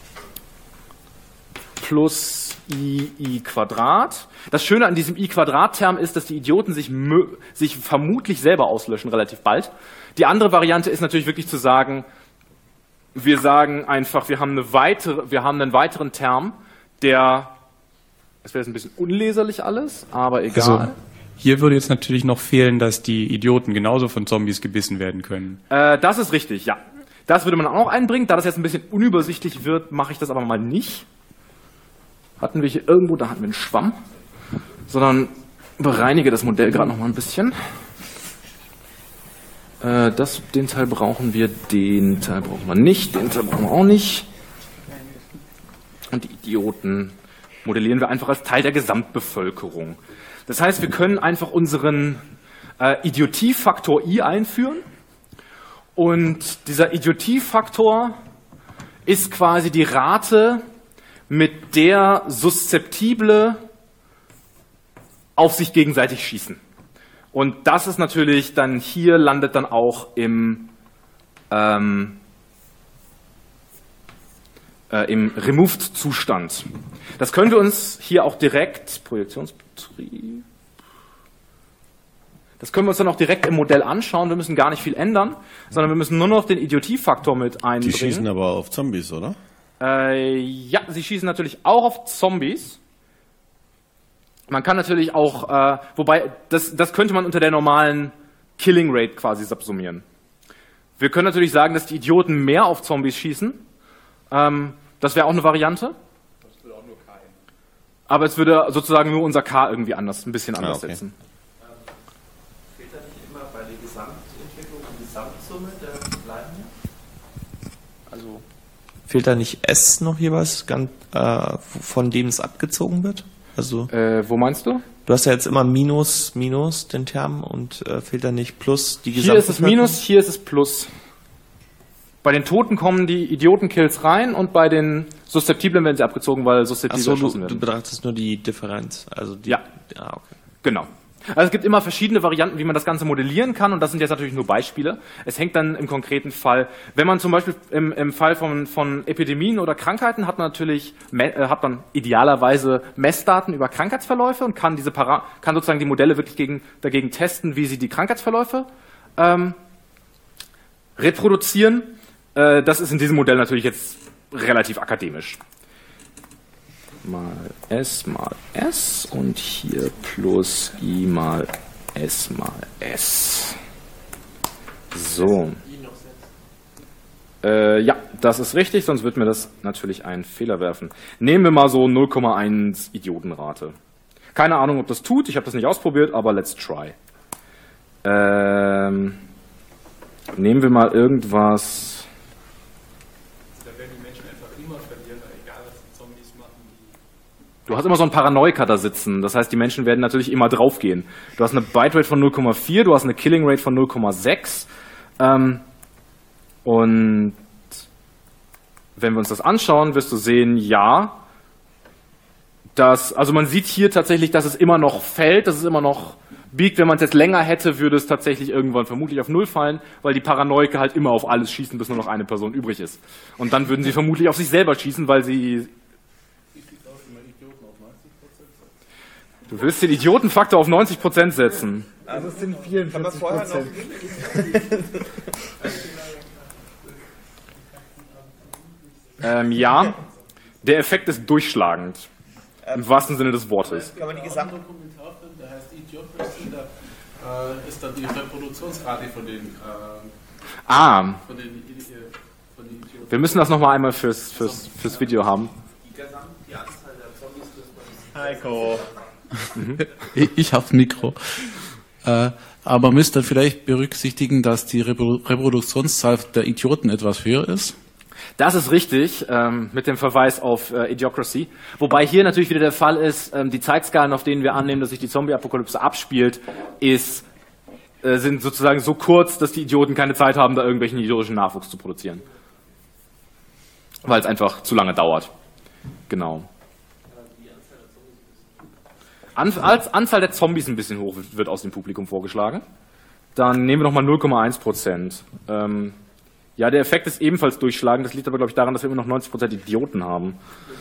plus I, I Quadrat. Das Schöne an diesem I Quadrat-Term ist, dass die Idioten sich, sich vermutlich selber auslöschen, relativ bald. Die andere Variante ist natürlich wirklich zu sagen, wir sagen einfach, wir haben, eine weitere, wir haben einen weiteren Term, der, es wäre jetzt ein bisschen unleserlich alles, aber egal. Also, hier würde jetzt natürlich noch fehlen, dass die Idioten genauso von Zombies gebissen werden können. Äh, das ist richtig, ja. Das würde man auch noch einbringen. Da das jetzt ein bisschen unübersichtlich wird, mache ich das aber mal nicht. Hatten wir hier irgendwo, da hatten wir einen Schwamm. Sondern bereinige das Modell gerade noch mal ein bisschen. Äh, das, den Teil brauchen wir, den Teil brauchen wir nicht, den Teil brauchen wir auch nicht. Und die Idioten modellieren wir einfach als Teil der Gesamtbevölkerung. Das heißt, wir können einfach unseren äh, Idiotiefaktor I einführen. Und dieser Idiotiefaktor ist quasi die Rate, mit der Suszeptible auf sich gegenseitig schießen. Und das ist natürlich dann hier, landet dann auch im, ähm, äh, im Removed-Zustand. Das können wir uns hier auch direkt, Projektionsbetrieb, das können wir uns dann auch direkt im Modell anschauen. Wir müssen gar nicht viel ändern, sondern wir müssen nur noch den Idiotiefaktor mit einbringen. Die schießen aber auf Zombies, oder? Äh, ja, sie schießen natürlich auch auf Zombies. Man kann natürlich auch, äh, wobei, das, das könnte man unter der normalen Killing Rate quasi subsumieren. Wir können natürlich sagen, dass die Idioten mehr auf Zombies schießen. Ähm, das wäre auch eine Variante. Das würde auch nur K. Aber es würde sozusagen nur unser K irgendwie anders, ein bisschen anders ah, okay. setzen. Fehlt da nicht immer bei der Gesamtentwicklung die Gesamtsumme der Bleibenden? Also fehlt da nicht S noch jeweils, ganz, äh, von dem es abgezogen wird? Also äh, wo meinst du? Du hast ja jetzt immer Minus, Minus den Term und äh, fehlt da nicht Plus die Hier ist es Minus, hier ist es Plus. Bei den Toten kommen die Idiotenkills rein und bei den Suszeptiblen werden sie abgezogen, weil Suszeptible Achso, erschossen du, werden. du betrachtest nur die Differenz. Also die, ja. ja, okay. Genau. Also es gibt immer verschiedene Varianten, wie man das Ganze modellieren kann, und das sind jetzt natürlich nur Beispiele. Es hängt dann im konkreten Fall, wenn man zum Beispiel im, im Fall von, von Epidemien oder Krankheiten hat man natürlich, äh, hat man idealerweise Messdaten über Krankheitsverläufe und kann diese Para kann sozusagen die Modelle wirklich gegen, dagegen testen, wie sie die Krankheitsverläufe ähm, reproduzieren. Äh, das ist in diesem Modell natürlich jetzt relativ akademisch. Mal S mal S und hier plus I mal S mal S. So. Äh, ja, das ist richtig, sonst wird mir das natürlich einen Fehler werfen. Nehmen wir mal so null Komma eins Idiotenrate. Keine Ahnung, ob das tut, ich habe das nicht ausprobiert, aber let's try. Ähm, nehmen wir mal irgendwas. Du hast immer so einen Paranoiker da sitzen, das heißt, die Menschen werden natürlich immer draufgehen. Du hast eine Bite-Rate von null Komma vier, du hast eine Killing-Rate von null Komma sechs. Ähm, und wenn wir uns das anschauen, wirst du sehen, ja, dass, also man sieht hier tatsächlich, dass es immer noch fällt, dass es immer noch biegt. Wenn man es jetzt länger hätte, würde es tatsächlich irgendwann vermutlich auf Null fallen, weil die Paranoiker halt immer auf alles schießen, bis nur noch eine Person übrig ist. Und dann würden sie vermutlich auf sich selber schießen, weil sie... Du willst den Idiotenfaktor auf neunzig Prozent setzen. Also es sind vierundvierzig Prozent. ähm, ja, der Effekt ist durchschlagend. Im wahrsten Sinne des Wortes. Kann man die gesamte Kommentar finden, der heißt Idiot äh, ist dann die Reproduktionsrate von den, äh, ah. von den, äh, von den Idioten. Wir müssen das nochmal einmal fürs, fürs, fürs Video haben. Die gesamte die Anzahl der Zombies des Heiko. Ich, ich habe Mikro. Äh, aber müsst ihr vielleicht berücksichtigen, dass die Repro Reproduktionszahl der Idioten etwas höher ist? Das ist richtig, ähm, mit dem Verweis auf äh, Idiocracy. Wobei hier natürlich wieder der Fall ist, ähm, die Zeitskalen, auf denen wir annehmen, dass sich die Zombie-Apokalypse abspielt, ist, äh, sind sozusagen so kurz, dass die Idioten keine Zeit haben, da irgendwelchen idiotischen Nachwuchs zu produzieren. Weil es einfach zu lange dauert. Genau. An, als Anzahl der Zombies ein bisschen hoch wird aus dem Publikum vorgeschlagen. Dann nehmen wir nochmal null Komma eins Prozent. Ähm, ja, der Effekt ist ebenfalls durchschlagend. Das liegt aber, glaube ich, daran, dass wir immer noch neunzig Prozent Idioten haben.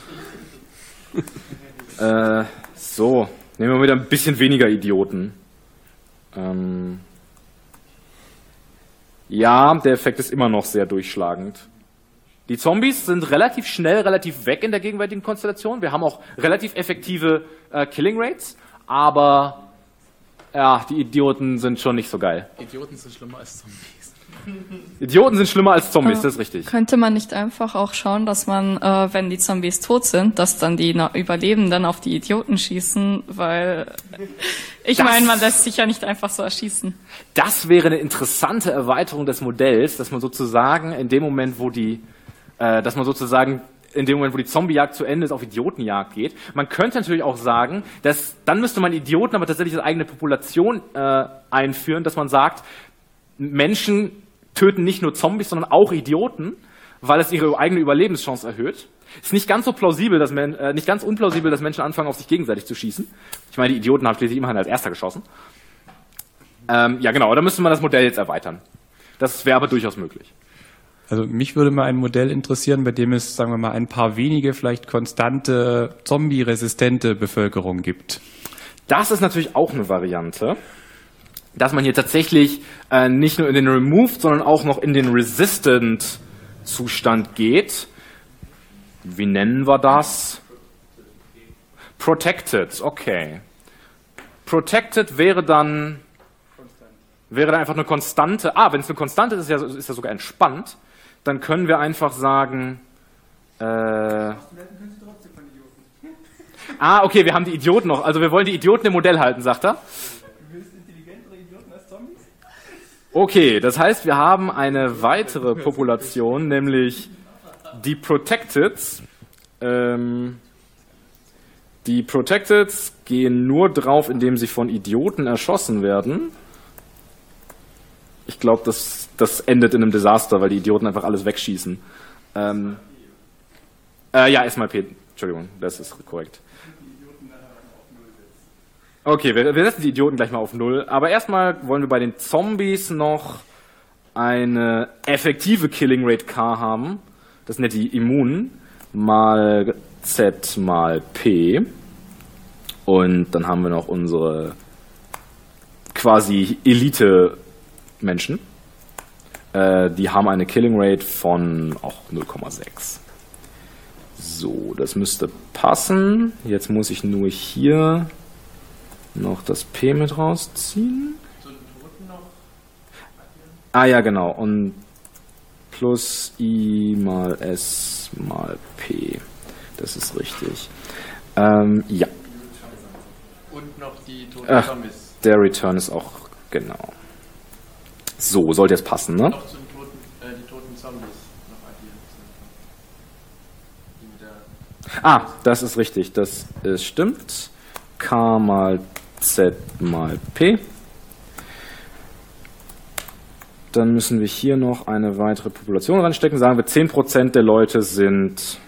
äh, so, nehmen wir wieder ein bisschen weniger Idioten. Ähm, ja, der Effekt ist immer noch sehr durchschlagend. Die Zombies sind relativ schnell, relativ weg in der gegenwärtigen Konstellation. Wir haben auch relativ effektive äh, Killing Rates, aber ja, die Idioten sind schon nicht so geil. Idioten sind schlimmer als Zombies. Idioten sind schlimmer als Zombies, das ist richtig. Könnte man nicht einfach auch schauen, dass man, äh, wenn die Zombies tot sind, dass dann die Überlebenden auf die Idioten schießen, weil ich meine, man lässt sich ja nicht einfach so erschießen. Das wäre eine interessante Erweiterung des Modells, dass man sozusagen in dem Moment, wo die äh, dass man sozusagen in dem Moment, wo die Zombiejagd zu Ende ist, auf Idiotenjagd geht. Man könnte natürlich auch sagen, dass dann müsste man Idioten aber tatsächlich als eigene Population äh, einführen, dass man sagt, Menschen töten nicht nur Zombies, sondern auch Idioten, weil es ihre eigene Überlebenschance erhöht. Ist nicht ganz so plausibel, dass men äh, nicht ganz unplausibel, dass Menschen anfangen, auf sich gegenseitig zu schießen. Ich meine, die Idioten haben schließlich immerhin als Erster geschossen. Ähm, ja, genau, da müsste man das Modell jetzt erweitern. Das wäre aber durchaus möglich. Also mich würde mal ein Modell interessieren, bei dem es, sagen wir mal, ein paar wenige, vielleicht konstante, zombie-resistente Bevölkerung gibt. Das ist natürlich auch eine Variante, dass man hier tatsächlich äh, nicht nur in den Removed, sondern auch noch in den Resistant-Zustand geht. Wie nennen wir das? Protected, okay. Protected wäre dann, wäre dann einfach eine Konstante. Ah, wenn es eine Konstante ist, ist ja, ist ja sogar entspannt. Dann können wir einfach sagen, äh, ah, okay, wir haben die Idioten noch. Also wir wollen die Idioten im Modell halten, sagt er. Okay, das heißt, wir haben eine weitere Population, nämlich die Protecteds. Ähm, die Protecteds gehen nur drauf, indem sie von Idioten erschossen werden. Ich glaube, das, das endet in einem Desaster, weil die Idioten einfach alles wegschießen. Ähm, äh, ja, S mal P, Entschuldigung, das ist korrekt. Okay, wir, wir setzen die Idioten gleich mal auf Null. Aber erstmal wollen wir bei den Zombies noch eine effektive Killing Rate K haben. Das sind ja die Immunen. Mal Z mal P. Und dann haben wir noch unsere quasi Elite-Menschen. Äh, die haben eine Killing Rate von auch null Komma sechs. So, das müsste passen. Jetzt muss ich nur hier noch das P mit rausziehen. Ah ja, genau. Und plus I mal S mal P. Das ist richtig. Ähm, ja. Und noch die toten Ach, Zombies. der Return ist auch, genau. So, sollte jetzt passen, ne? Noch zum toten, äh, die toten Zombies noch addieren. Die mit der Ah, das ist richtig. Das ist, stimmt. K mal Z mal P. Dann müssen wir hier noch eine weitere Population reinstecken. Sagen wir, zehn Prozent der Leute sind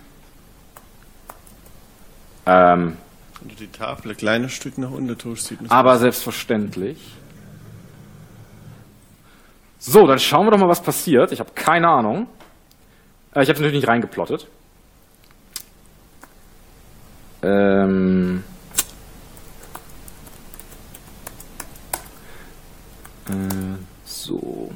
ähm, Wenn du die Tafel ein kleines Stück nach unten tust, sieht man es aber aus. selbstverständlich. So, dann schauen wir doch mal, was passiert. Ich habe keine Ahnung. Äh, ich habe es natürlich nicht reingeplottet. Ähm... So.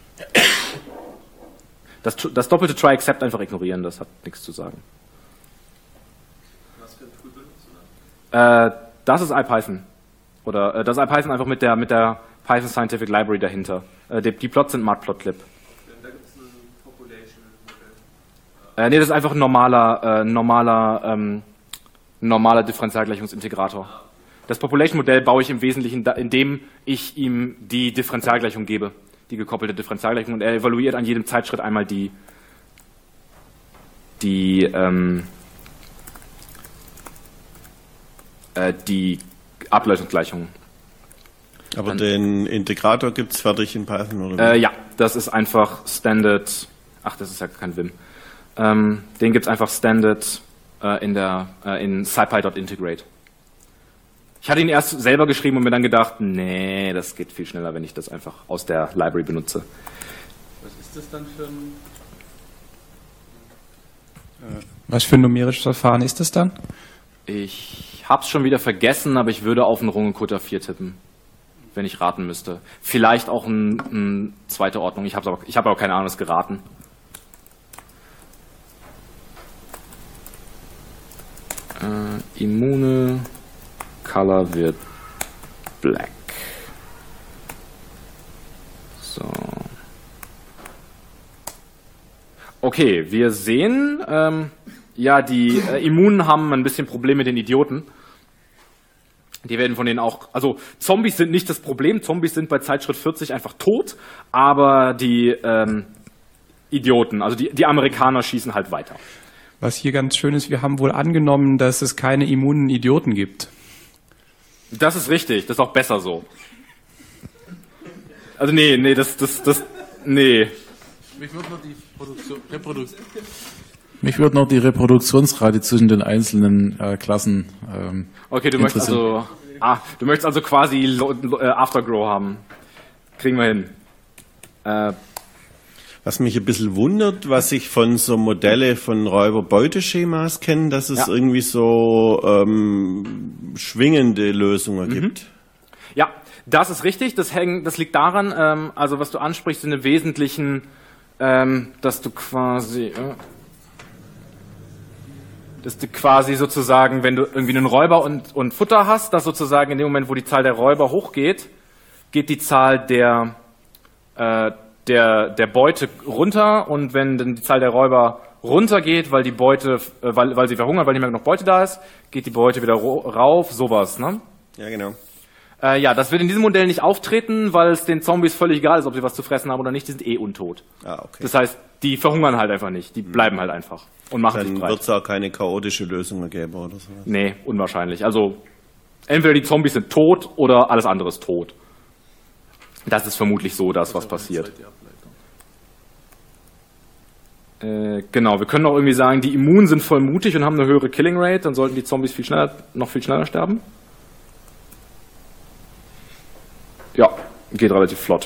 Das, das doppelte Try-Except einfach ignorieren, das hat nichts zu sagen. Was für ein Tool benutzt du dann? Äh, das ist IPython. Oder äh, das ist IPython einfach mit der, mit der Python Scientific Library dahinter. Äh, die, die Plots sind matplotlib. Da gibt es ein Population-Modell. Äh, nee, das ist einfach ein normaler, äh, normaler, ähm, normaler Differentialgleichungsintegrator. Das Population-Modell baue ich im Wesentlichen, da, indem ich ihm die Differentialgleichung gebe, die gekoppelte Differentialgleichung, und er evaluiert an jedem Zeitschritt einmal die, die, ähm, äh, die Ableitungsgleichungen. Aber Dann, den Integrator gibt's fertig in Python, oder? Äh, ja, das ist einfach Standard, ach, das ist ja kein Vim. Ähm, den gibt's einfach Standard äh, in der äh, in scipy.integrate. Ich hatte ihn erst selber geschrieben und mir dann gedacht, nee, das geht viel schneller, wenn ich das einfach aus der Library benutze. Was ist das dann für ein... Was für ein numerisches Verfahren ist das dann? Ich hab's schon wieder vergessen, aber ich würde auf einen Runge-Kutter vier tippen, wenn ich raten müsste. Vielleicht auch eine ein zweite Ordnung. Ich habe aber, ich hab aber keine Ahnung, das geraten. Äh, Immune Color wird Black. So. Okay, wir sehen, ähm, ja, die äh, Immunen haben ein bisschen Probleme mit den Idioten. Die werden von denen auch, also Zombies sind nicht das Problem, Zombies sind bei Zeitschritt vierzig einfach tot, aber die ähm, Idioten, also die, die Amerikaner schießen halt weiter. Was hier ganz schön ist, wir haben wohl angenommen, dass es keine immunen Idioten gibt. Das ist richtig, das ist auch besser so. Also nee, nee, das, das, das, nee. Mich würde noch die Produktion, Reproduktion, mich würde noch die Reproduktionsrate zwischen den einzelnen äh, Klassen ähm, Okay, du möchtest also, ah, du möchtest also quasi lo, lo, äh, Aftergrow haben. Kriegen wir hin. Äh, Was mich ein bisschen wundert, was ich von so Modelle von Räuber-Beuteschemas kenne, dass es ja. irgendwie so ähm, schwingende Lösungen mhm. gibt. Ja, das ist richtig. Das, häng, das liegt daran, ähm, also was du ansprichst, sind im Wesentlichen, ähm, dass du quasi, äh, dass du quasi sozusagen, wenn du irgendwie einen Räuber und, und Futter hast, dass sozusagen in dem Moment, wo die Zahl der Räuber hochgeht, geht die Zahl der äh, Der, der Beute runter, und wenn dann die Zahl der Räuber runtergeht, weil die Beute, äh, weil, weil sie verhungern, weil nicht mehr genug Beute da ist, geht die Beute wieder rauf, sowas, ne? Ja, genau. Äh, ja, das wird in diesem Modell nicht auftreten, weil es den Zombies völlig egal ist, ob sie was zu fressen haben oder nicht, die sind eh untot. Ah, okay. Das heißt, die verhungern halt einfach nicht, die bleiben halt einfach und machen Dann sich breit. wird es auch keine chaotische Lösung geben oder so. Nee, unwahrscheinlich. Also, entweder die Zombies sind tot oder alles andere ist tot. Das ist vermutlich so das, was passiert. Äh, genau, wir können auch irgendwie sagen, die Immunen sind voll mutig und haben eine höhere Killing Rate, dann sollten die Zombies viel schneller, noch viel schneller sterben. Ja, geht relativ flott.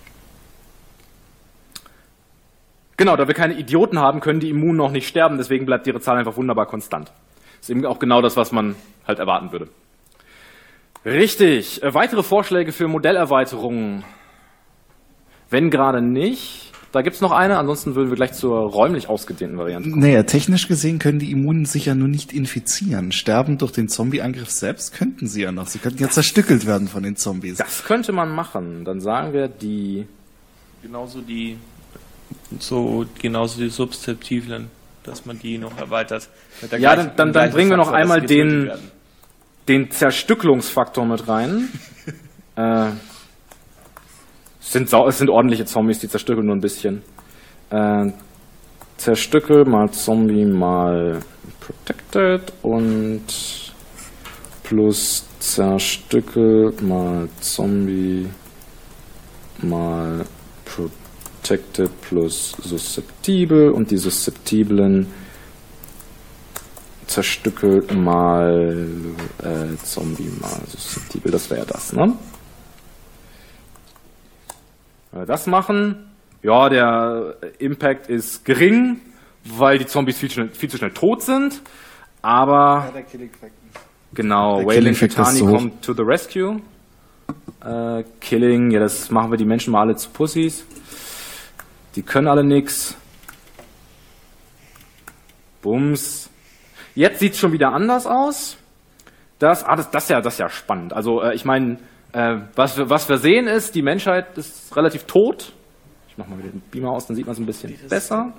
Genau, da wir keine Idioten haben, können die Immunen auch nicht sterben, deswegen bleibt ihre Zahl einfach wunderbar konstant. Das ist eben auch genau das, was man halt erwarten würde. Richtig. Äh, weitere Vorschläge für Modellerweiterungen? Wenn gerade nicht. Da gibt es noch eine, ansonsten würden wir gleich zur räumlich ausgedehnten Variante kommen. Naja, technisch gesehen können die Immunen sich ja nur nicht infizieren. Sterben durch den Zombie-Angriff selbst könnten sie ja noch. Sie könnten ja zerstückelt werden von den Zombies. Das könnte man machen. Dann sagen wir die... Genauso die, so, genauso die Substitutiven, dass man die noch erweitert. Ja, dann, dann, dann bringen wir noch einmal den... den Zerstückelungsfaktor mit rein. äh, es, sind es sind ordentliche Zombies, die zerstückeln nur ein bisschen. Äh, Zerstückel mal Zombie mal Protected und plus Zerstückel mal Zombie mal Protected plus Susceptible, und die Susceptiblen Zerstückel mal äh, Zombie mal Susceptible, das wäre das, ne? Wenn wir das machen, ja, der Impact ist gering, weil die Zombies viel, schnell, viel zu schnell tot sind, aber Ja, der Killing-Effekt. genau, Der Wailing Killing-Effekt ist Titani so hoch. kommt to the rescue. Äh, Killing, ja, das machen wir die Menschen mal alle zu Pussys. Die können alle nix. Bums. Jetzt sieht es schon wieder anders aus. Das, ah, das, das, ist ja, das ist ja spannend. Also äh, ich meine, äh, was, wir, was wir sehen ist, die Menschheit ist relativ tot. Ich mache mal wieder den Beamer aus, dann sieht man es ein bisschen besser.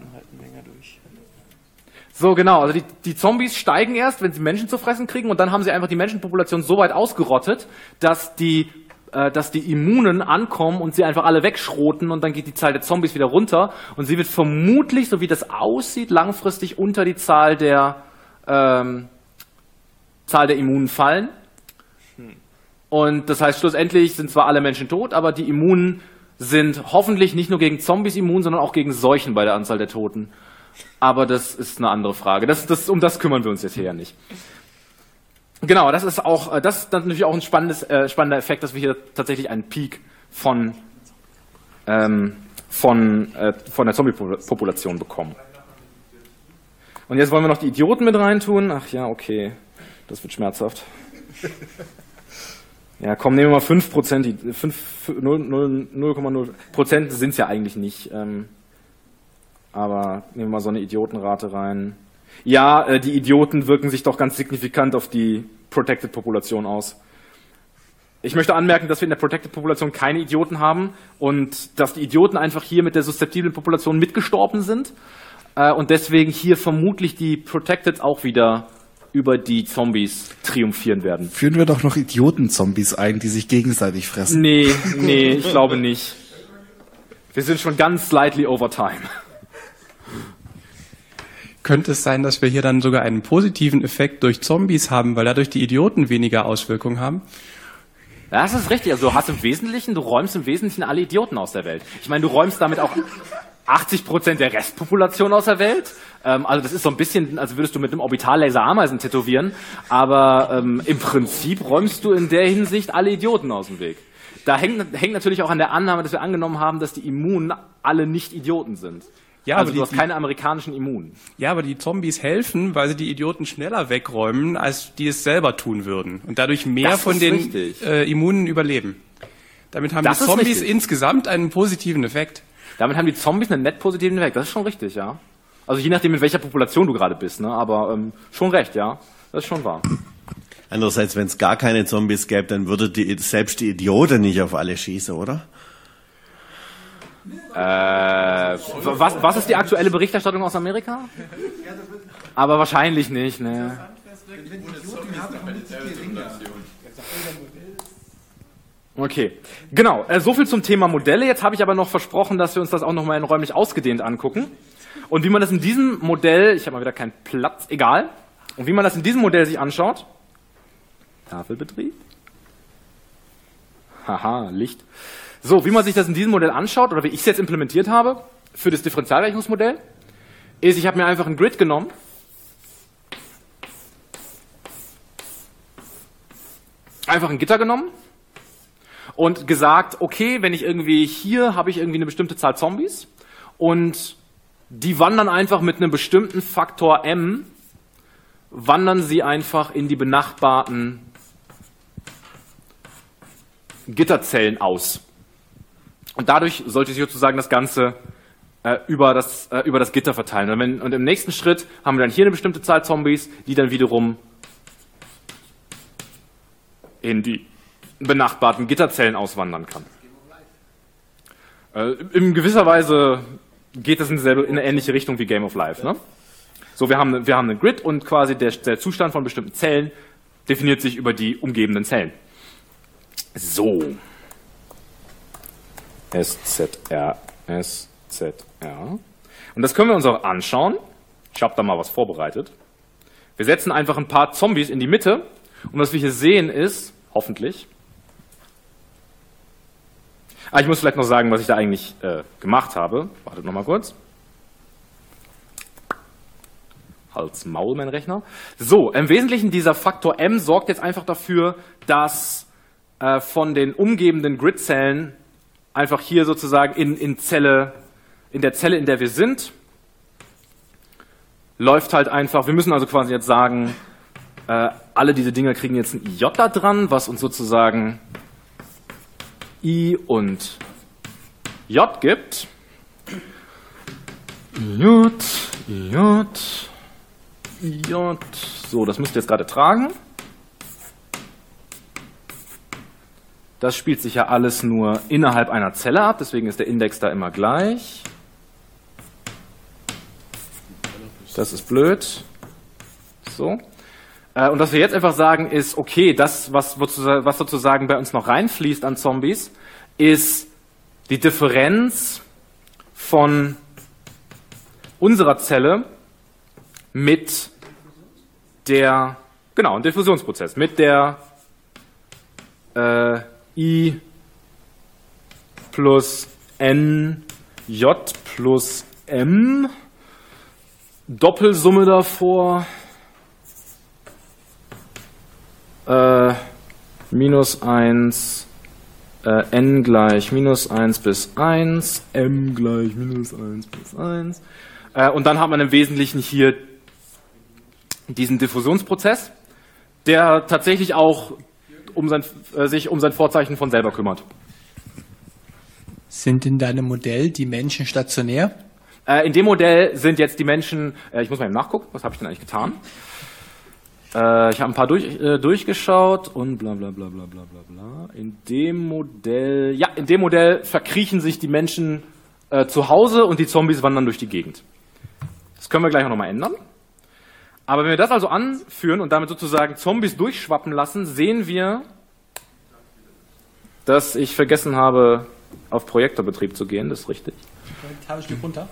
So, genau. Also die, die Zombies steigen erst, wenn sie Menschen zu fressen kriegen, und dann haben sie einfach die Menschenpopulation so weit ausgerottet, dass die äh, dass die Immunen ankommen und sie einfach alle wegschroten und dann geht die Zahl der Zombies wieder runter und sie wird vermutlich, so wie das aussieht, langfristig unter die Zahl der ähm, Zahl der Immunen fallen. Und das heißt, schlussendlich sind zwar alle Menschen tot, aber die Immunen sind hoffentlich nicht nur gegen Zombies immun, sondern auch gegen Seuchen bei der Anzahl der Toten. Aber das ist eine andere Frage. Das, das, um das kümmern wir uns jetzt hier ja nicht. Genau, das ist auch, das ist natürlich auch ein spannendes, äh, spannender Effekt, dass wir hier tatsächlich einen Peak von, ähm, von, äh, von der Zombie-Population bekommen. Und jetzt wollen wir noch die Idioten mit reintun. Ach ja, okay. Das wird schmerzhaft. Ja, komm, nehmen wir mal fünf Prozent. null Komma null Prozent sind es ja eigentlich nicht. Ähm, aber nehmen wir mal so eine Idiotenrate rein. Ja, äh, die Idioten wirken sich doch ganz signifikant auf die Protected-Population aus. Ich möchte anmerken, dass wir in der Protected-Population keine Idioten haben und dass die Idioten einfach hier mit der susceptiblen Population mitgestorben sind äh, und deswegen hier vermutlich die Protected auch wieder über die Zombies triumphieren werden. Führen wir doch noch Idioten-Zombies ein, die sich gegenseitig fressen. Nee, nee, ich glaube nicht. Wir sind schon ganz slightly over time. Könnte es sein, dass wir hier dann sogar einen positiven Effekt durch Zombies haben, weil dadurch die Idioten weniger Auswirkungen haben? Das ist richtig. Also du hast im Wesentlichen, du räumst im Wesentlichen alle Idioten aus der Welt. Ich meine, du räumst damit auch achtzig Prozent der Restpopulation aus der Welt. Ähm, also das ist so ein bisschen, als würdest du mit einem Orbitallaser Ameisen tätowieren. Aber ähm, im Prinzip räumst du in der Hinsicht alle Idioten aus dem Weg. Da hängt, hängt natürlich auch an der Annahme, dass wir angenommen haben, dass die Immunen alle nicht Idioten sind. Ja, also aber du die, hast keine amerikanischen Immunen. Ja, aber die Zombies helfen, weil sie die Idioten schneller wegräumen, als die es selber tun würden. Und dadurch mehr das von den äh, Immunen überleben. Damit haben das die Zombies insgesamt einen positiven Effekt. Damit haben die Zombies einen net positiven Effekt. Das ist schon richtig, ja. Also je nachdem, in welcher Population du gerade bist, ne? Aber ähm, schon recht, ja. Das ist schon wahr. Andererseits, wenn es gar keine Zombies gäbe, dann würde die, selbst die Idioten nicht auf alle schießen, oder? Äh, was, was ist die aktuelle Berichterstattung aus Amerika? Aber wahrscheinlich nicht, ne. Okay, genau. Äh, so viel zum Thema Modelle. Jetzt habe ich aber noch versprochen, dass wir uns das auch noch mal in räumlich ausgedehnt angucken. Und wie man das in diesem Modell, ich habe mal wieder keinen Platz, egal. Und wie man das in diesem Modell sich anschaut. Tafelbetrieb. Haha, Licht. So, wie man sich das in diesem Modell anschaut, oder wie ich es jetzt implementiert habe, für das Differentialrechnungsmodell, ist, ich habe mir einfach ein Grid genommen. Einfach ein Gitter genommen. Und gesagt, okay, wenn ich irgendwie, hier habe ich irgendwie eine bestimmte Zahl Zombies und die wandern einfach mit einem bestimmten Faktor m, wandern sie einfach in die benachbarten Gitterzellen aus. Und dadurch sollte sich sozusagen das Ganze äh, über, das, äh, über das Gitter verteilen. Und, wenn, und im nächsten Schritt haben wir dann hier eine bestimmte Zahl Zombies, die dann wiederum in die benachbarten Gitterzellen auswandern kann. Äh, in gewisser Weise geht das in, dieselbe, in eine ähnliche Richtung wie Game of Life. Ne? So, wir haben, wir haben einen Grid und quasi der, der Zustand von bestimmten Zellen definiert sich über die umgebenden Zellen. So. S Z R, S Z R. Und das können wir uns auch anschauen. Ich habe da mal was vorbereitet. Wir setzen einfach ein paar Zombies in die Mitte. Und was wir hier sehen ist, hoffentlich, ah, ich muss vielleicht noch sagen, was ich da eigentlich äh, gemacht habe. Wartet noch mal kurz. Hals, Maul, mein Rechner. So, im Wesentlichen dieser Faktor m sorgt jetzt einfach dafür, dass äh, von den umgebenden Gridzellen einfach hier sozusagen in, in Zelle, in der Zelle, in der wir sind, läuft halt einfach, wir müssen also quasi jetzt sagen, äh, alle diese Dinger kriegen jetzt ein I J da dran, was uns sozusagen I und J gibt. J, J, J. So, das müsst ihr jetzt gerade tragen. Das spielt sich ja alles nur innerhalb einer Zelle ab, deswegen ist der Index da immer gleich. Das ist blöd. So. Äh, und was wir jetzt einfach sagen ist, okay, das, was, was sozusagen bei uns noch reinfließt an Zombies, ist die Differenz von unserer Zelle mit der, genau, ein Diffusionsprozess, mit der äh, I plus N J plus M, Doppelsumme davor, äh, minus eins, äh, N gleich minus eins bis eins, M gleich minus eins bis eins. Äh, und dann hat man im Wesentlichen hier diesen Diffusionsprozess, der tatsächlich auch um sein, äh, sich um sein Vorzeichen von selber kümmert. Sind in deinem Modell die Menschen stationär? Äh, in dem Modell sind jetzt die Menschen, äh, ich muss mal eben nachgucken, was habe ich denn eigentlich getan? Äh, ich habe ein paar durch, äh, durchgeschaut und bla bla bla bla bla bla bla. In dem Modell, ja, in dem Modell verkriechen sich die Menschen äh, zu Hause und die Zombies wandern durch die Gegend. Das können wir gleich auch nochmal ändern. Aber wenn wir das also anführen und damit sozusagen Zombies durchschwappen lassen, sehen wir, dass ich vergessen habe, auf Projektorbetrieb zu gehen. Das ist richtig. Ein Stück runter.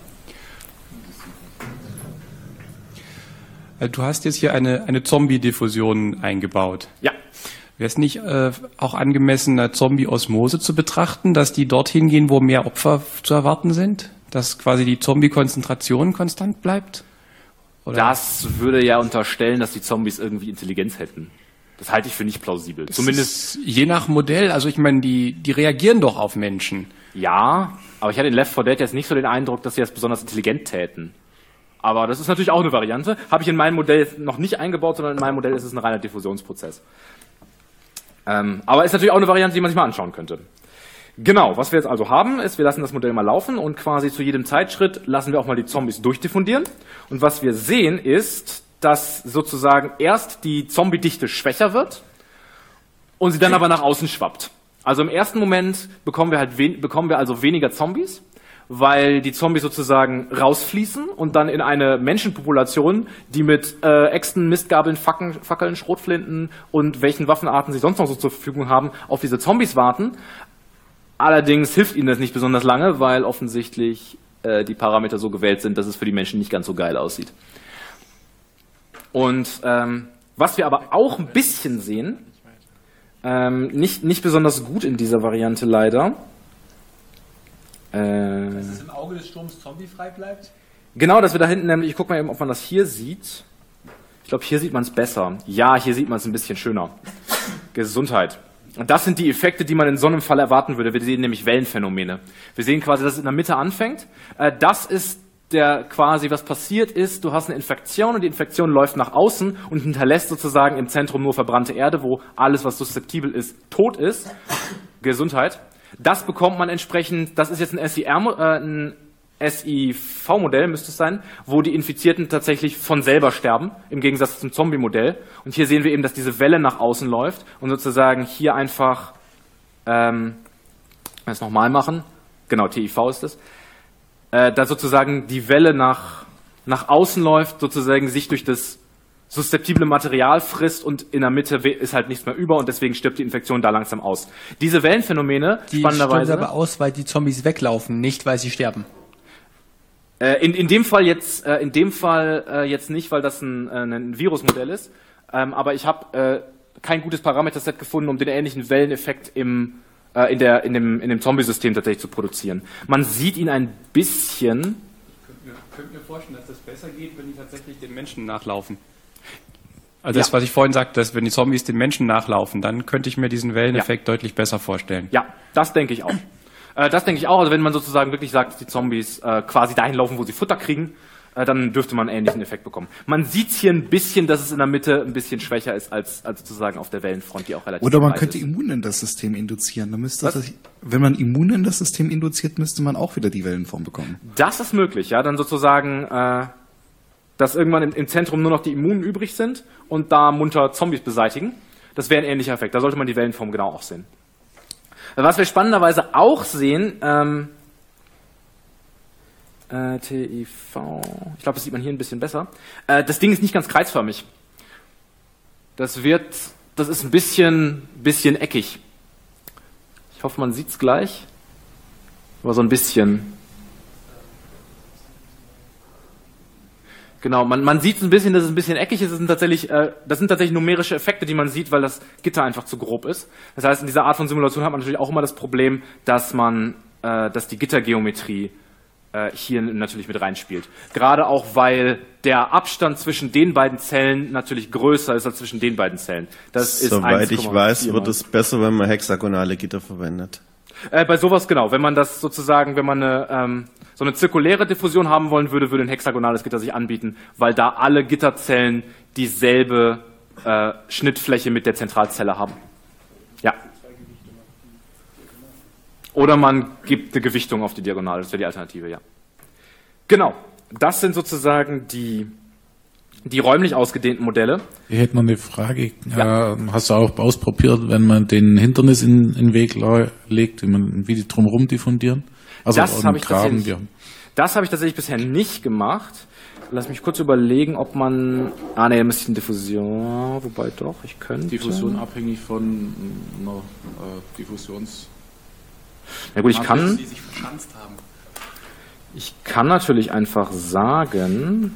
Du hast jetzt hier eine, eine Zombie-Diffusion eingebaut. Ja. Wäre es nicht äh, auch angemessen, eine Zombie-Osmose zu betrachten, dass die dorthin gehen, wo mehr Opfer zu erwarten sind? Dass quasi die Zombie-Konzentration konstant bleibt? Oder? Das würde ja unterstellen, dass die Zombies irgendwie Intelligenz hätten. Das halte ich für nicht plausibel. Das Zumindest je nach Modell. Also ich meine, die, die reagieren doch auf Menschen. Ja, aber ich hatte in Left four Dead jetzt nicht so den Eindruck, dass sie das besonders intelligent täten. Aber das ist natürlich auch eine Variante. Habe ich in meinem Modell noch nicht eingebaut, sondern in meinem Modell ist es ein reiner Diffusionsprozess. Ähm, aber ist natürlich auch eine Variante, die man sich mal anschauen könnte. Genau, was wir jetzt also haben, ist, wir lassen das Modell mal laufen und quasi zu jedem Zeitschritt lassen wir auch mal die Zombies durchdiffundieren. Und was wir sehen ist, dass sozusagen erst die Zombie-Dichte schwächer wird und sie dann aber nach außen schwappt. Also im ersten Moment bekommen wir halt bekommen wir also weniger Zombies, weil die Zombies sozusagen rausfließen und dann in eine Menschenpopulation, die mit äh, Äxten, Mistgabeln, Fackeln, Fackeln, Schrotflinten und welchen Waffenarten sie sonst noch so zur Verfügung haben, auf diese Zombies warten. Allerdings hilft ihnen das nicht besonders lange, weil offensichtlich äh, die Parameter so gewählt sind, dass es für die Menschen nicht ganz so geil aussieht. Und ähm, was wir aber auch ein bisschen sehen, ähm, nicht, nicht besonders gut in dieser Variante leider. Äh, Dass es im Auge des Sturms zombiefrei bleibt? Genau, dass wir da hinten nämlich, ich gucke mal eben, ob man das hier sieht. Ich glaube, hier sieht man es besser. Ja, hier sieht man es ein bisschen schöner. Gesundheit. Und das sind die Effekte, die man in so einem Fall erwarten würde. Wir sehen nämlich Wellenphänomene. Wir sehen quasi, dass es in der Mitte anfängt. Äh, das ist der quasi, was passiert ist, du hast eine Infektion und die Infektion läuft nach außen und hinterlässt sozusagen im Zentrum nur verbrannte Erde, wo alles, was suszeptibel ist, tot ist. Gesundheit. Das bekommt man entsprechend, das ist jetzt ein S I R, äh, ein S I V-Modell, müsste es sein, wo die Infizierten tatsächlich von selber sterben, im Gegensatz zum Zombie-Modell. Und hier sehen wir eben, dass diese Welle nach außen läuft und sozusagen hier einfach, ähm, das nochmal machen, genau, T I V ist es, äh, da sozusagen die Welle nach, nach außen läuft, sozusagen sich durch das suszeptible Material frisst und in der Mitte ist halt nichts mehr über und deswegen stirbt die Infektion da langsam aus. Diese Wellenphänomene, die spannenderweise... Die aber aus, weil die Zombies weglaufen, nicht weil sie sterben. Äh, in, in dem Fall jetzt, äh, in dem Fall äh, jetzt nicht, weil das ein, äh, ein Virusmodell ist, ähm, aber ich habe äh, kein gutes Parameterset gefunden, um den ähnlichen Welleneffekt im, äh, in, der, in dem, in dem Zombie-System tatsächlich zu produzieren. Man sieht ihn ein bisschen... Ich könnte mir vorstellen, dass das besser geht, wenn die tatsächlich den Menschen nachlaufen. Also das, ja. was ich vorhin sagte, dass wenn die Zombies den Menschen nachlaufen, dann könnte ich mir diesen Welleneffekt ja. deutlich besser vorstellen. Ja, das denke ich auch. äh, das denke ich auch. Also wenn man sozusagen wirklich sagt, dass die Zombies äh, quasi dahin laufen, wo sie Futter kriegen, äh, dann dürfte man einen ähnlichen Effekt bekommen. Man sieht hier ein bisschen, dass es in der Mitte ein bisschen schwächer ist als, als sozusagen auf der Wellenfront, die auch relativ Oder man breit könnte ist. Immun in das System induzieren. Dann müsste das, wenn man Immun in das System induziert, müsste man auch wieder die Wellenform bekommen. Das ist möglich, ja. Dann sozusagen... Äh, dass irgendwann im, im Zentrum nur noch die Immunen übrig sind und da munter Zombies beseitigen. Das wäre ein ähnlicher Effekt. Da sollte man die Wellenform genau auch sehen. Was wir spannenderweise auch sehen, ähm, äh, T I V, ich glaube, das sieht man hier ein bisschen besser. Äh, das Ding ist nicht ganz kreisförmig. Das wird, das ist ein bisschen, bisschen eckig. Ich hoffe, man sieht es gleich. Aber so ein bisschen. Genau, man, man sieht es ein bisschen, dass es ein bisschen eckig ist. Das sind, tatsächlich, äh, das sind tatsächlich numerische Effekte, die man sieht, weil das Gitter einfach zu grob ist. Das heißt, in dieser Art von Simulation hat man natürlich auch immer das Problem, dass man, äh, dass die Gittergeometrie äh, hier natürlich mit reinspielt. Gerade auch, weil der Abstand zwischen den beiden Zellen natürlich größer ist als zwischen den beiden Zellen. Das ist Soweit ich weiß, wird es besser, wenn man hexagonale Gitter verwendet. Äh, bei sowas genau, wenn man das sozusagen, wenn man eine, ähm, so eine zirkuläre Diffusion haben wollen würde, würde ein hexagonales Gitter sich anbieten, weil da alle Gitterzellen dieselbe äh, Schnittfläche mit der Zentralzelle haben. Ja. Oder man gibt eine Gewichtung auf die Diagonale, das wäre die Alternative, ja. Genau, das sind sozusagen die, die räumlich ausgedehnten Modelle. Ich hätte noch eine Frage. Ja. Äh, hast du auch ausprobiert, wenn man den Hindernis in den Weg legt, wie man wie die drumherum diffundieren? Also das habe ich, Graben, tatsächlich, das hab ich tatsächlich bisher nicht gemacht. Lass mich kurz überlegen, ob man... Ah, ne, da müsste ich eine Diffusion... Wobei doch, ich könnte... Diffusion abhängig von einer äh, Diffusions... Na gut, ich kann... Die sich verschanzt haben. Ich kann natürlich einfach sagen...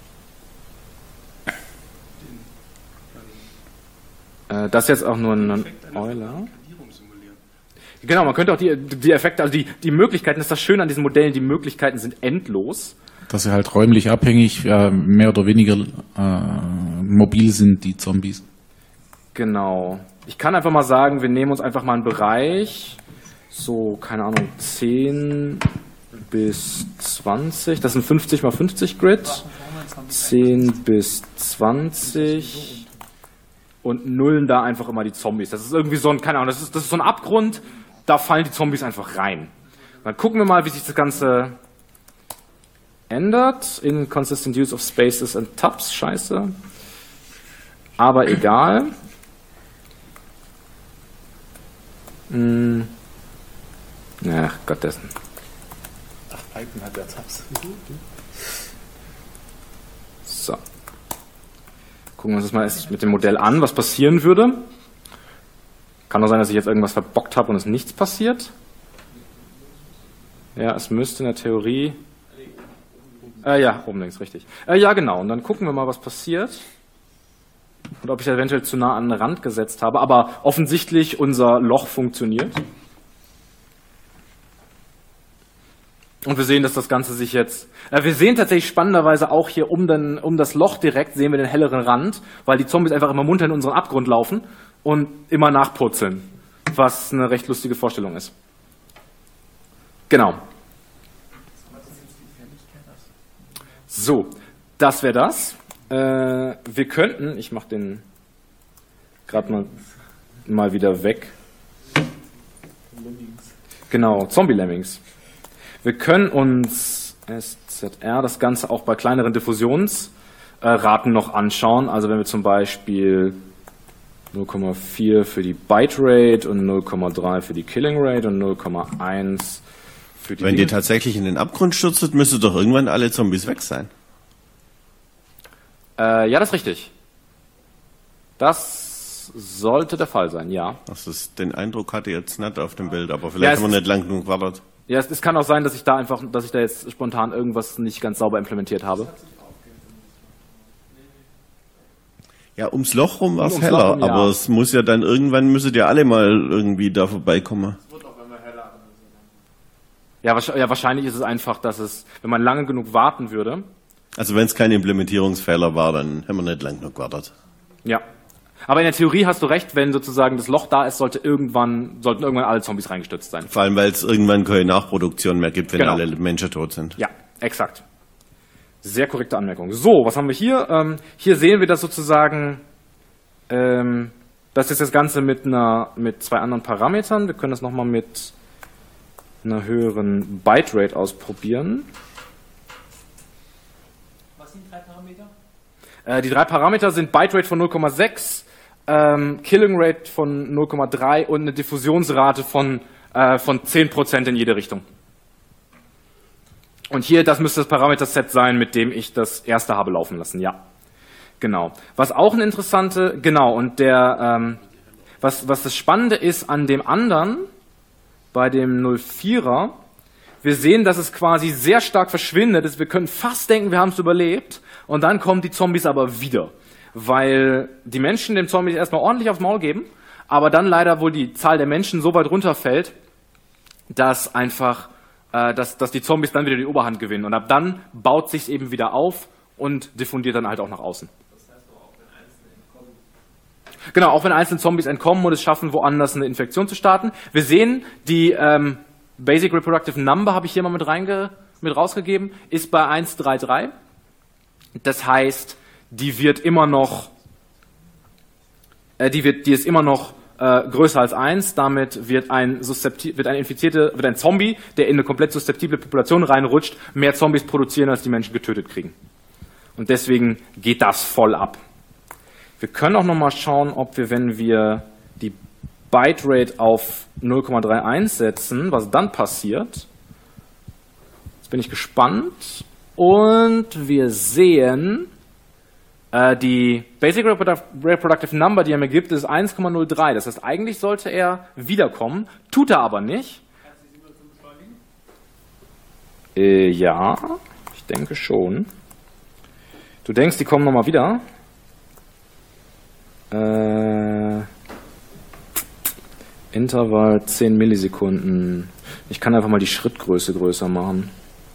Äh, das ist jetzt auch nur ein Euler... Genau, man könnte auch die, die Effekte, also die, die Möglichkeiten, das ist das Schöne an diesen Modellen, die Möglichkeiten sind endlos. Dass sie halt räumlich abhängig, äh, mehr oder weniger äh, mobil sind, die Zombies. Genau. Ich kann einfach mal sagen, wir nehmen uns einfach mal einen Bereich, so, keine Ahnung, zehn bis zwanzig, das sind fünfzig mal fünfzig Grid, zehn bis zwanzig und nullen da einfach immer die Zombies. Das ist irgendwie so ein, keine Ahnung, das ist, das ist so ein Abgrund, da fallen die Zombies einfach rein. Dann gucken wir mal, wie sich das Ganze ändert. Inconsistent use of spaces and tabs, scheiße. Aber egal. Hm. Ach, Gottdessen. Ach, Python hat ja Tabs. So. Gucken wir uns das mal erst mit dem Modell an, was passieren würde. Kann doch sein, dass ich jetzt irgendwas verbockt habe und es nichts passiert. Ja, es müsste in der Theorie... Äh, ja, oben links, richtig. Äh, ja, genau. Und dann gucken wir mal, was passiert. Und ob ich eventuell zu nah an den Rand gesetzt habe. Aber offensichtlich unser Loch funktioniert. Und wir sehen, dass das Ganze sich jetzt... Äh, wir sehen tatsächlich spannenderweise auch hier um, den, um das Loch direkt, sehen wir den helleren Rand, weil die Zombies einfach immer munter in unseren Abgrund laufen und immer nachpurzeln. Was eine recht lustige Vorstellung ist. Genau. So, das wäre das. Äh, wir könnten... Ich mache den gerade mal, mal wieder weg. Genau, Zombie-Lemmings. Wir können uns S Z R das Ganze auch bei kleineren Diffusionsraten noch anschauen. Also wenn wir zum Beispiel null Komma vier für die Byte-Rate und null Komma drei für die Killing-Rate und null Komma eins für die... Wenn ihr tatsächlich in den Abgrund stürzt, müsste doch irgendwann alle Zombies weg sein. Äh, ja, das ist richtig. Das sollte der Fall sein, ja. Das ist, den Eindruck hatte ich jetzt nicht auf dem Bild, aber vielleicht ja, haben wir nicht lang genug gewartet. Ja, es, es kann auch sein, dass ich da einfach, dass ich da jetzt spontan irgendwas nicht ganz sauber implementiert habe. Ja, ums Loch rum war es heller, rum, ja. Aber es muss ja dann irgendwann, müsstet ihr alle mal irgendwie da vorbeikommen. Es wird auch immer heller. Ja, ja, wahrscheinlich ist es einfach, dass es, wenn man lange genug warten würde. Also wenn es kein Implementierungsfehler war, dann haben wir nicht lang genug gewartet. Ja. Aber in der Theorie hast du recht, wenn sozusagen das Loch da ist, sollte irgendwann, sollten irgendwann alle Zombies reingestürzt sein. Vor allem, weil es irgendwann keine Nachproduktion mehr gibt, wenn genau. alle Menschen tot sind. Ja, exakt. Sehr korrekte Anmerkung. So, was haben wir hier? Ähm, hier sehen wir das sozusagen, ähm, das ist das Ganze mit einer, mit zwei anderen Parametern. Wir können das nochmal mit einer höheren Byte-Rate ausprobieren. Was sind die drei Parameter? Äh, die drei Parameter sind Byte-Rate von null Komma sechs, ähm, Killing-Rate von null Komma drei und eine Diffusionsrate von, äh, von zehn Prozent in jede Richtung. Und hier, das müsste das Parameterset sein, mit dem ich das erste habe laufen lassen, ja. Genau. Was auch eine interessante, genau, und der, ähm, was, was das Spannende ist an dem anderen, bei dem null vierer, wir sehen, dass es quasi sehr stark verschwindet. Wir können fast denken, wir haben es überlebt, und dann kommen die Zombies aber wieder, weil die Menschen dem Zombies erstmal ordentlich aufs Maul geben, aber dann leider wohl die Zahl der Menschen so weit runterfällt, dass einfach, äh, dass, dass die Zombies dann wieder die Oberhand gewinnen. Und ab dann baut sich eben wieder auf und diffundiert dann halt auch nach außen. Genau, auch wenn einzelne Zombies entkommen und es schaffen, woanders eine Infektion zu starten. Wir sehen, die ähm, Basic Reproductive Number, habe ich hier mal mit, reinge mit rausgegeben, ist bei eins Komma dreiunddreißig. Das heißt, die wird immer noch, äh, die, wird, die ist immer noch äh, größer als eins. Damit wird ein, wird ein Infizierte, wird ein Zombie, der in eine komplett susceptible Population reinrutscht, mehr Zombies produzieren, als die Menschen getötet kriegen. Und deswegen geht das voll ab. Wir können auch noch mal schauen, ob wir, wenn wir die Bitrate auf null Komma einunddreißig setzen, was dann passiert. Jetzt bin ich gespannt. Und wir sehen, äh, die Basic Reproductive Number, die er mir gibt, ist eins Komma null drei. Das heißt, eigentlich sollte er wiederkommen, tut er aber nicht. Äh, ja, ich denke schon. Du denkst, die kommen noch mal wieder? Äh, Intervall zehn Millisekunden. Ich kann einfach mal die Schrittgröße größer machen.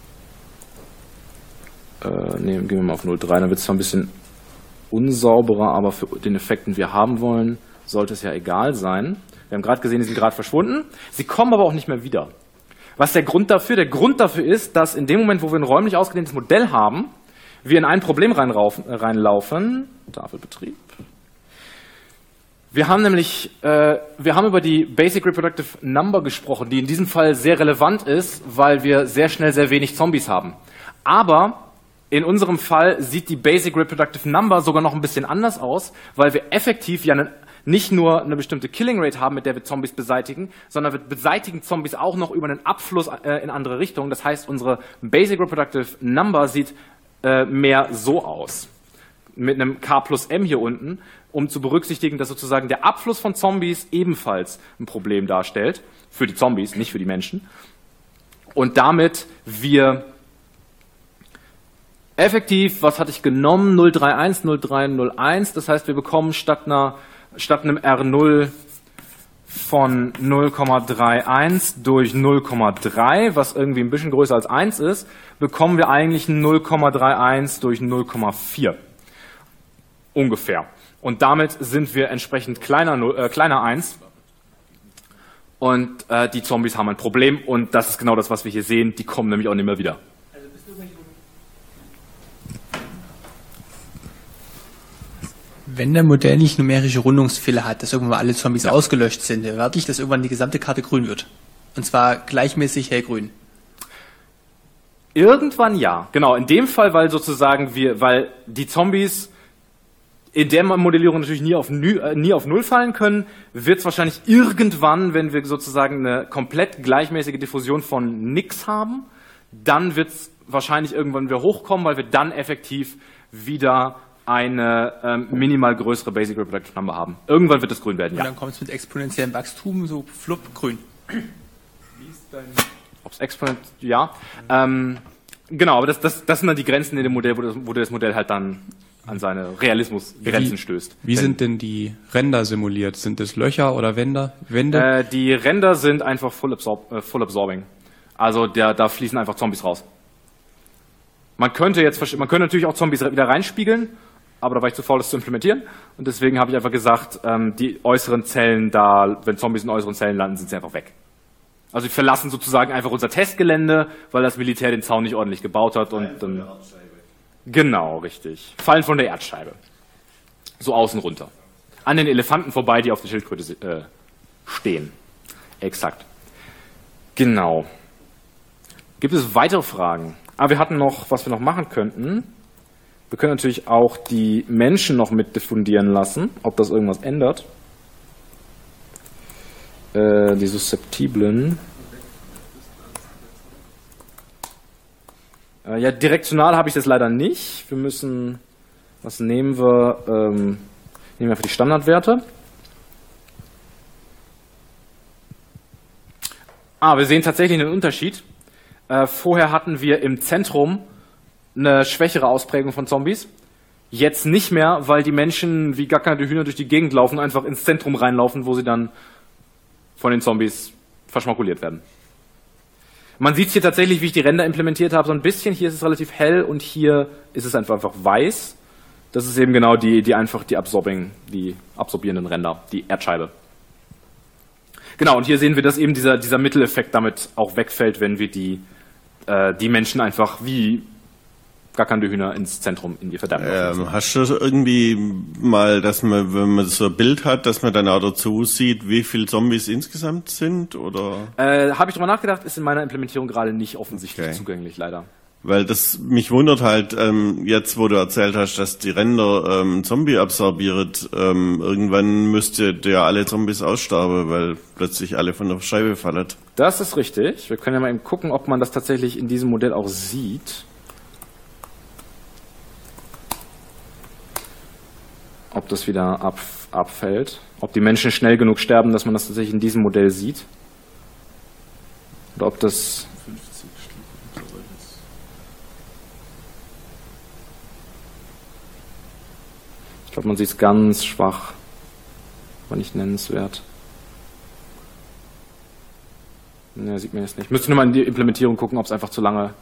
Äh, ne, gehen wir mal auf null Komma drei. Dann wird es zwar ein bisschen unsauberer, aber für den Effekt, den wir haben wollen, sollte es ja egal sein. Wir haben gerade gesehen, die sind gerade verschwunden. Sie kommen aber auch nicht mehr wieder. Was ist der Grund dafür? Der Grund dafür ist, dass in dem Moment, wo wir ein räumlich ausgedehntes Modell haben, wir in ein Problem reinlaufen. reinlaufen. Tafelbetrieb. Wir haben nämlich, äh, wir haben über die Basic Reproductive Number gesprochen, die in diesem Fall sehr relevant ist, weil wir sehr schnell sehr wenig Zombies haben. Aber in unserem Fall sieht die Basic Reproductive Number sogar noch ein bisschen anders aus, weil wir effektiv ja ne, nicht nur eine bestimmte Killing Rate haben, mit der wir Zombies beseitigen, sondern wir beseitigen Zombies auch noch über einen Abfluss äh, in andere Richtungen. Das heißt, unsere Basic Reproductive Number sieht äh, mehr so aus. Mit einem K plus M hier unten, um zu berücksichtigen, dass sozusagen der Abfluss von Zombies ebenfalls ein Problem darstellt. Für die Zombies, nicht für die Menschen. Und damit wir effektiv, was hatte ich genommen? null Komma einunddreißig, null Komma drei null eins. Das heißt, wir bekommen statt, einer, statt einem R null von null Komma einunddreißig durch null Komma drei, was irgendwie ein bisschen größer als eins ist, bekommen wir eigentlich ein null Komma einunddreißig durch null Komma vier. Ungefähr. Und damit sind wir entsprechend kleiner, äh, kleiner eins. Und äh, die Zombies haben ein Problem. Und das ist genau das, was wir hier sehen. Die kommen nämlich auch nicht mehr wieder. Wenn der Modell nicht numerische Rundungsfehler hat, dass irgendwann mal alle Zombies ja. ausgelöscht sind, erwarte ich, dass irgendwann die gesamte Karte grün wird. Und zwar gleichmäßig hellgrün. Irgendwann ja. Genau, in dem Fall, weil sozusagen wir, weil die Zombies in der Modellierung natürlich nie auf, nie auf Null fallen können, wird es wahrscheinlich irgendwann, wenn wir sozusagen eine komplett gleichmäßige Diffusion von nix haben, dann wird es wahrscheinlich irgendwann wieder hochkommen, weil wir dann effektiv wieder eine ähm, minimal größere Basic Reproductive Number haben. Irgendwann wird es grün werden, ja. Und dann kommt es mit exponentiellem Wachstum so flupp grün. Ob es exponent, ja. Ähm, genau, aber das, das, das sind dann die Grenzen in dem Modell, wo das, wo das Modell halt dann an seine Realismusgrenzen stößt. Wie Wenn, sind denn die Ränder simuliert? Sind es Löcher oder Wände? Wände? Äh, die Ränder sind einfach full, absorb, äh, full absorbing. Also der, da fließen einfach Zombies raus. Man könnte jetzt, man könnte natürlich auch Zombies wieder reinspiegeln, aber da war ich zu faul, das zu implementieren. Und deswegen habe ich einfach gesagt, ähm, die äußeren Zellen da, wenn Zombies in äußeren Zellen landen, sind sie einfach weg. Also sie verlassen sozusagen einfach unser Testgelände, weil das Militär den Zaun nicht ordentlich gebaut hat. Und ähm, genau, richtig. Fallen von der Erdscheibe. So außen runter. An den Elefanten vorbei, die auf der Schildkröte äh, stehen. Exakt. Genau. Gibt es weitere Fragen? Ah, wir hatten noch, was wir noch machen könnten. Wir können natürlich auch die Menschen noch mit diffundieren lassen, ob das irgendwas ändert. Äh, die Suszeptiblen. Äh, ja, direktional habe ich das leider nicht. Wir müssen Was nehmen wir? Ähm, nehmen wir für die Standardwerte. Ah, wir sehen tatsächlich einen Unterschied. Äh, vorher hatten wir im Zentrum eine schwächere Ausprägung von Zombies. Jetzt nicht mehr, weil die Menschen wie gackernde Hühner durch die Gegend laufen, einfach ins Zentrum reinlaufen, wo sie dann von den Zombies verschmakuliert werden. Man sieht hier tatsächlich, wie ich die Ränder implementiert habe, so ein bisschen. Hier ist es relativ hell und hier ist es einfach, einfach weiß. Das ist eben genau die, die einfach die Absorbing, die absorbierenden Ränder, die Erdscheibe. Genau, und hier sehen wir, dass eben dieser, dieser Mitteleffekt damit auch wegfällt, wenn wir die, äh, die Menschen einfach wie gackernde Hühner ins Zentrum in ihr Verderben lassen. Ähm, hast du irgendwie mal, dass man, wenn man so ein Bild hat, dass man dann auch dazu sieht, wie viele Zombies insgesamt sind? Oder? Äh, habe ich drüber nachgedacht, ist in meiner Implementierung gerade nicht offensichtlich okay. zugänglich, leider. Weil das mich wundert halt, ähm, jetzt wo du erzählt hast, dass die Ränder ähm, Zombie absorbiert, ähm, irgendwann müsste der alle Zombies aussterben, weil plötzlich alle von der Scheibe fallen. Das ist richtig. Wir können ja mal eben gucken, ob man das tatsächlich in diesem Modell auch sieht. Ob das wieder ab, abfällt. Ob die Menschen schnell genug sterben, dass man das tatsächlich in diesem Modell sieht. Oder ob das... Ich glaube, man sieht es ganz schwach, aber nicht nennenswert. Ne, sieht man jetzt nicht. Müsste nur mal in die Implementierung gucken, ob es einfach zu lange...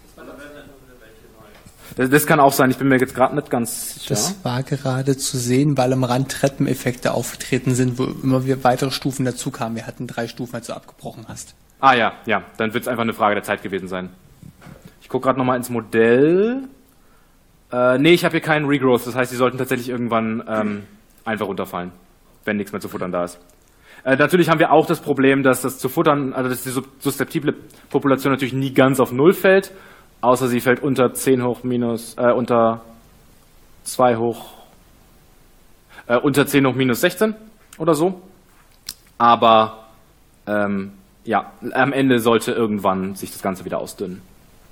Das, das kann auch sein, ich bin mir jetzt gerade nicht ganz sicher. Das war gerade zu sehen, weil am Rand Treppeneffekte aufgetreten sind, wo immer wieder weitere Stufen dazu kamen. Wir hatten drei Stufen, als du abgebrochen hast. Ah ja, ja, dann wird es einfach eine Frage der Zeit gewesen sein. Ich gucke gerade nochmal ins Modell. Äh, nee, ich habe hier keinen Regrowth, das heißt, die sollten tatsächlich irgendwann ähm, einfach runterfallen, wenn nichts mehr zu futtern da ist. Äh, natürlich haben wir auch das Problem, dass das zu futtern, also dass die suszeptible Population natürlich nie ganz auf Null fällt, außer sie fällt unter zehn hoch minus, äh, unter zwei hoch, äh, unter zehn hoch minus sechzehn oder so. Aber, ähm, ja, am Ende sollte irgendwann sich das Ganze wieder ausdünnen.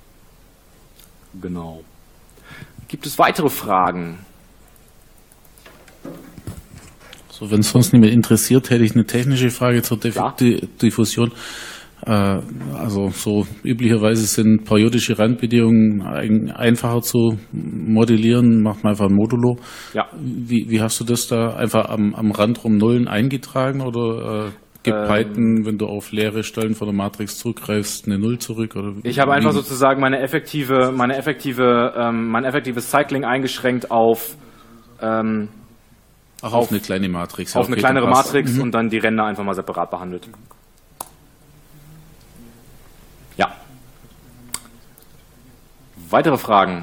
Genau. Gibt es weitere Fragen? So, wenn es sonst nicht mehr interessiert, hätte ich eine technische Frage zur Dif ja. Diffusion. Äh, also so üblicherweise sind periodische Randbedingungen ein, einfacher zu modellieren, macht man einfach ein Modulo. Ja. Wie, wie hast du das da einfach am, am Rand rum Nullen eingetragen oder äh, gibt ähm, Python, wenn du auf leere Stellen von der Matrix zurückgreifst, eine Null zurück? Oder ich habe wie? einfach sozusagen meine effektive, meine effektive, ähm, mein effektives Cycling eingeschränkt auf ähm, Ach, auf, auf eine kleine Matrix. Auf okay, eine kleinere Matrix mhm. und dann die Ränder einfach mal separat behandelt. Ja. Weitere Fragen?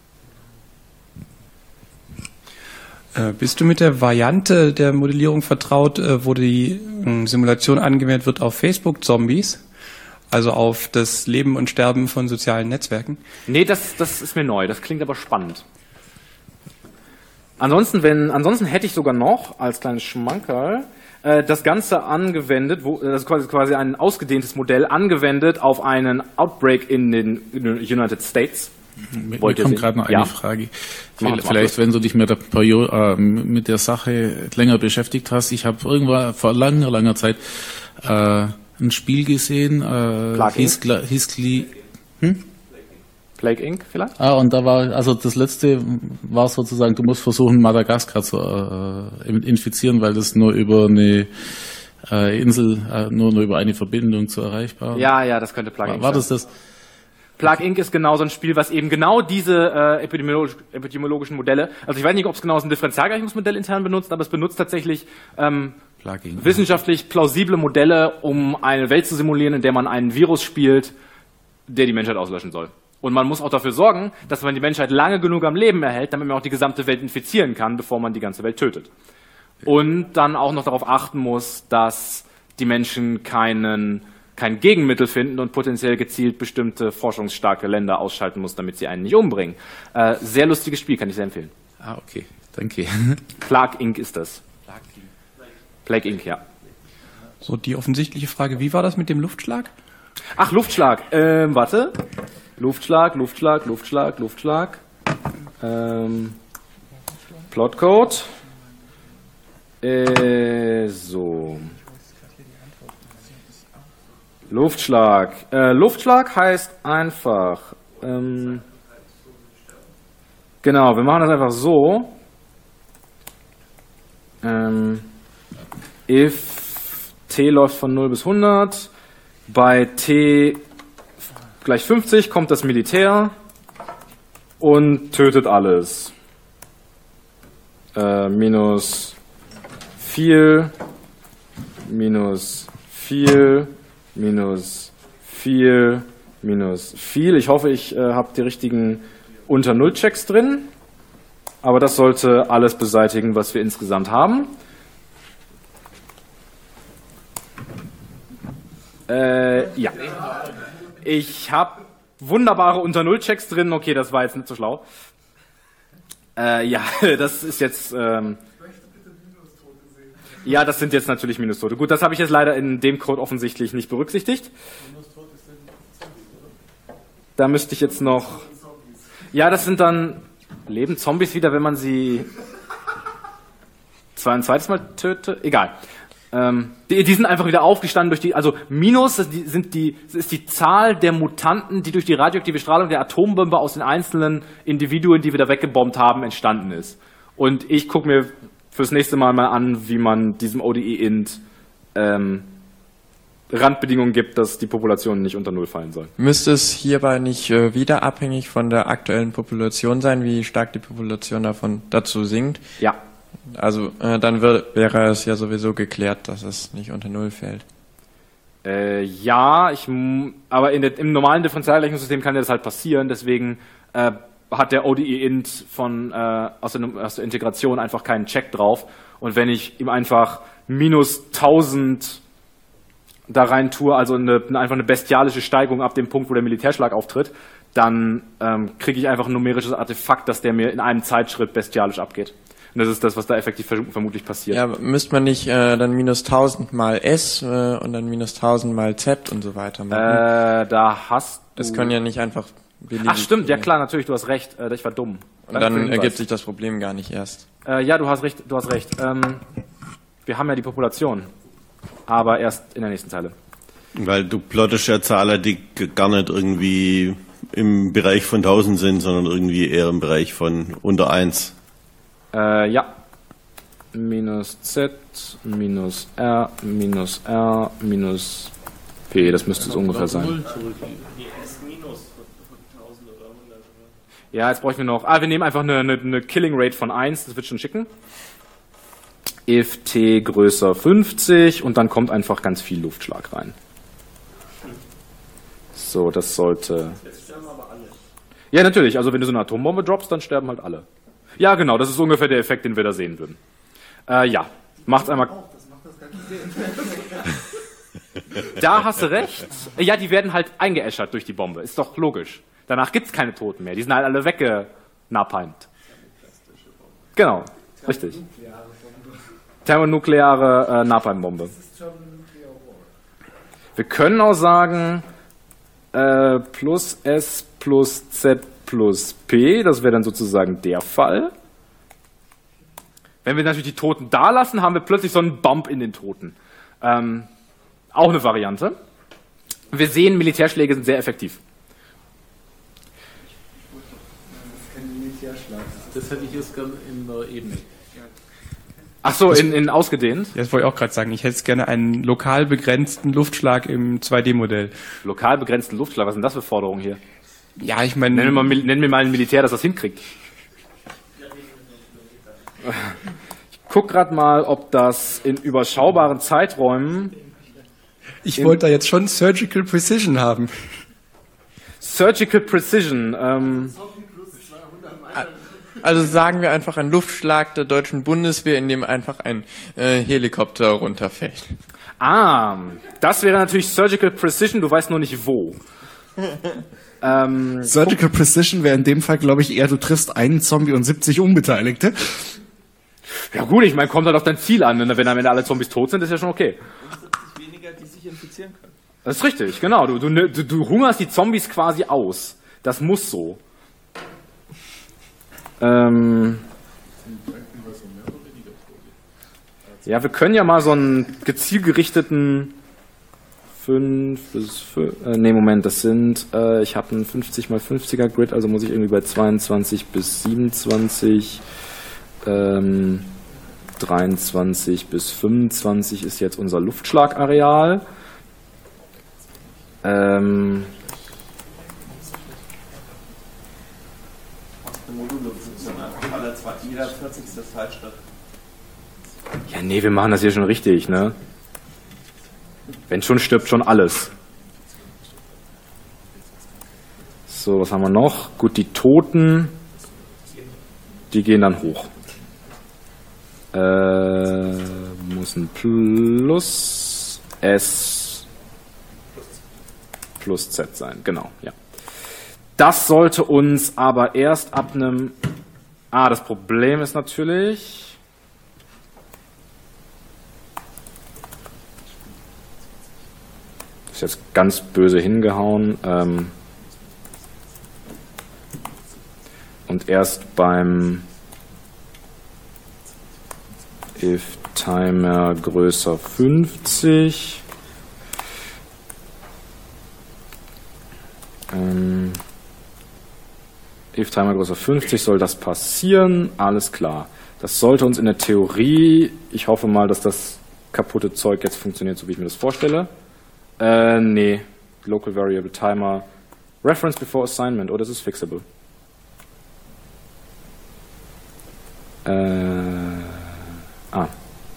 Äh, bist du mit der Variante der Modellierung vertraut, äh, wo die äh, Simulation angewendet wird auf Facebook-Zombies? Also auf das Leben und Sterben von sozialen Netzwerken? Nee, das, das ist mir neu. Das klingt aber spannend. Ansonsten, wenn, ansonsten hätte ich sogar noch als kleines Schmankerl äh, das Ganze angewendet, wo, das ist quasi, quasi ein ausgedehntes Modell angewendet auf einen Outbreak in den United States. Mir kommt gerade noch eine ja. Frage. Machen Vielleicht, wenn du dich mit der, Periode, äh, mit der Sache länger beschäftigt hast. Ich habe irgendwann vor langer, langer Zeit äh, ein Spiel gesehen. Äh, hieß, hieß hm? Plague Incorporated vielleicht? Ah, und da war, also das letzte war sozusagen, du musst versuchen, Madagaskar zu äh, infizieren, weil das nur über eine äh, Insel, äh, nur, nur über eine Verbindung zu erreichbar. Ja, ja, das könnte Plague Incorporated war, war das das? Plague Incorporated ist genau so ein Spiel, was eben genau diese äh, epidemiologisch, epidemiologischen Modelle, also ich weiß nicht, ob es genau ein Differentialgleichungsmodell intern benutzt, aber es benutzt tatsächlich ähm, wissenschaftlich plausible Modelle, um eine Welt zu simulieren, in der man einen Virus spielt, der die Menschheit auslöschen soll. Und man muss auch dafür sorgen, dass man die Menschheit lange genug am Leben erhält, damit man auch die gesamte Welt infizieren kann, bevor man die ganze Welt tötet. Und dann auch noch darauf achten muss, dass die Menschen keinen, kein Gegenmittel finden und potenziell gezielt bestimmte forschungsstarke Länder ausschalten muss, damit sie einen nicht umbringen. Äh, sehr lustiges Spiel, kann ich sehr empfehlen. Ah, okay. Danke. Plague Incorporated ist das. Plague Incorporated, ja. So, die offensichtliche Frage, wie war das mit dem Luftschlag? Ach, Luftschlag. Ähm, warte. Luftschlag, Luftschlag, Luftschlag, Luftschlag. Ähm, Plotcode. Äh, so. Luftschlag. Äh, Luftschlag heißt einfach, ähm, genau, wir machen das einfach so. Ähm, if t läuft von null bis hundert, bei t gleich fünfzig kommt das Militär und tötet alles. Äh, minus viel, minus viel, minus viel, minus viel. Ich hoffe, ich äh, habe die richtigen Unter-Null-Checks drin. Aber das sollte alles beseitigen, was wir insgesamt haben. Äh, ja. Ich habe wunderbare Unter-Null-Checks drin. Okay, das war jetzt nicht so schlau. Äh, ja, das ist jetzt... Ähm, ja, das sind jetzt natürlich Minustote. Gut, das habe ich jetzt leider in dem Code offensichtlich nicht berücksichtigt. Da müsste ich jetzt noch... Ja, das sind dann... Leben Zombies wieder, wenn man sie zwar ein zweites Mal tötet? Egal. Ähm, die, die sind einfach wieder aufgestanden durch die... Also Minus das die, sind die, das ist die Zahl der Mutanten, die durch die radioaktive Strahlung der Atombombe aus den einzelnen Individuen, die wir da weggebombt haben, entstanden ist. Und ich gucke mir fürs nächste Mal mal an, wie man diesem O D E-Int ähm, Randbedingungen gibt, dass die Population nicht unter Null fallen soll. Müsste es hierbei nicht äh, wieder abhängig von der aktuellen Population sein, wie stark die Population davon dazu sinkt? Ja. Also äh, dann wär, wäre es ja sowieso geklärt, dass es nicht unter Null fällt. Äh, ja, ich, aber in der, im normalen Differentialgleichungssystem kann ja das halt passieren, deswegen äh, hat der O D E-Int von äh, aus, der, aus der Integration einfach keinen Check drauf. Und wenn ich ihm einfach minus tausend da rein tue, also eine, einfach eine bestialische Steigung ab dem Punkt, wo der Militärschlag auftritt, dann ähm, kriege ich einfach ein numerisches Artefakt, dass der mir in einem Zeitschritt bestialisch abgeht. Und das ist das, was da effektiv vermutlich passiert. Ja, müsste man nicht äh, dann minus tausend mal S äh, und dann minus tausend mal Z und so weiter machen? Äh, da hast du... Das können ja nicht einfach... Ach stimmt, ja klar, natürlich, du hast recht, äh, ich war dumm. Und Danke dann ergibt sich das Problem gar nicht erst. Äh, ja, du hast recht, du hast recht. Ähm, wir haben ja die Population, aber erst in der nächsten Zeile. Weil du plottest ja Zahlen, die gar nicht irgendwie im Bereich von tausend sind, sondern irgendwie eher im Bereich von unter eins. Äh, ja. Minus Z, minus R, minus R, minus P, das müsste es ungefähr sein. Ja, jetzt bräuchten wir noch... Ah, wir nehmen einfach eine, eine, eine Killing Rate von eins, das wird schon schicken. If t größer fünfzig und dann kommt einfach ganz viel Luftschlag rein. So, das sollte... Jetzt sterben aber alle. Ja, natürlich, also wenn du so eine Atombombe droppst, dann sterben halt alle. Ja, genau, das ist ungefähr der Effekt, den wir da sehen würden. Äh, ja, macht's einmal... Da hast du recht. Ja, die werden halt eingeäschert durch die Bombe, ist doch logisch. Danach gibt es keine Toten mehr. Die sind halt alle weggenapalmt. Genau, richtig. Thermonukleare äh, Napalmbombe. Wir können auch sagen äh, plus S plus Z plus P. Das wäre dann sozusagen der Fall. Wenn wir natürlich die Toten da lassen, haben wir plötzlich so einen Bump in den Toten. Ähm, auch eine Variante. Wir sehen, Militärschläge sind sehr effektiv. Das hätte ich jetzt gerne in der Ebene. Ach so, in, in ausgedehnt? Ja, das wollte ich auch gerade sagen. Ich hätte gerne einen lokal begrenzten Luftschlag im zwei D Modell. Lokal begrenzten Luftschlag? Was sind das für Forderungen hier? Ja, ich meine... Nenn mir, mal, nenn mir mal ein Militär, das das hinkriegt. Ich guck gerade mal, ob das in überschaubaren Zeiträumen... Ich wollte da jetzt schon Surgical Precision haben. Surgical Precision, ähm... Also sagen wir einfach einen Luftschlag der deutschen Bundeswehr, in dem einfach ein äh, Helikopter runterfällt. Ah, das wäre natürlich Surgical Precision, du weißt nur nicht wo. ähm, Surgical Precision wäre in dem Fall, glaube ich, eher, du triffst einen Zombie und siebzig Unbeteiligte. Ja gut, ich meine, kommt halt auf dein Ziel an. Wenn am Ende alle Zombies tot sind, ist ja schon okay. siebzig weniger, die sich infizieren können. Das ist richtig, genau. Du, du, du, du hungerst die Zombies quasi aus. Das muss so. Ähm, Ja, wir können ja mal so einen gezielgerichteten fünf bis fünf, äh, nee, Moment, das sind, äh, ich habe einen fünfzig mal fünfziger Grid, also muss ich irgendwie bei zweiundzwanzig bis siebenundzwanzig, ähm, dreiundzwanzig bis fünfundzwanzig ist jetzt unser Luftschlagareal. Ähm, jeder vierzigste Zeitschritt. Ja, nee, wir machen das hier schon richtig, ne? Wenn schon, stirbt schon alles. So, was haben wir noch? Gut, die Toten, die gehen dann hoch. Äh, muss ein Plus S plus Z sein, genau, ja. Das sollte uns aber erst ab einem... Ah, das Problem ist natürlich... Ist jetzt ganz böse hingehauen. Ähm, und erst beim if Timer größer fünfzig ähm, if Timer größer fünfzig soll das passieren. Alles klar. Das sollte uns in der Theorie, ich hoffe mal, dass das kaputte Zeug jetzt funktioniert, so wie ich mir das vorstelle. Äh, nee. Local Variable Timer. Reference before assignment. Oh, das ist fixable. Äh, ah.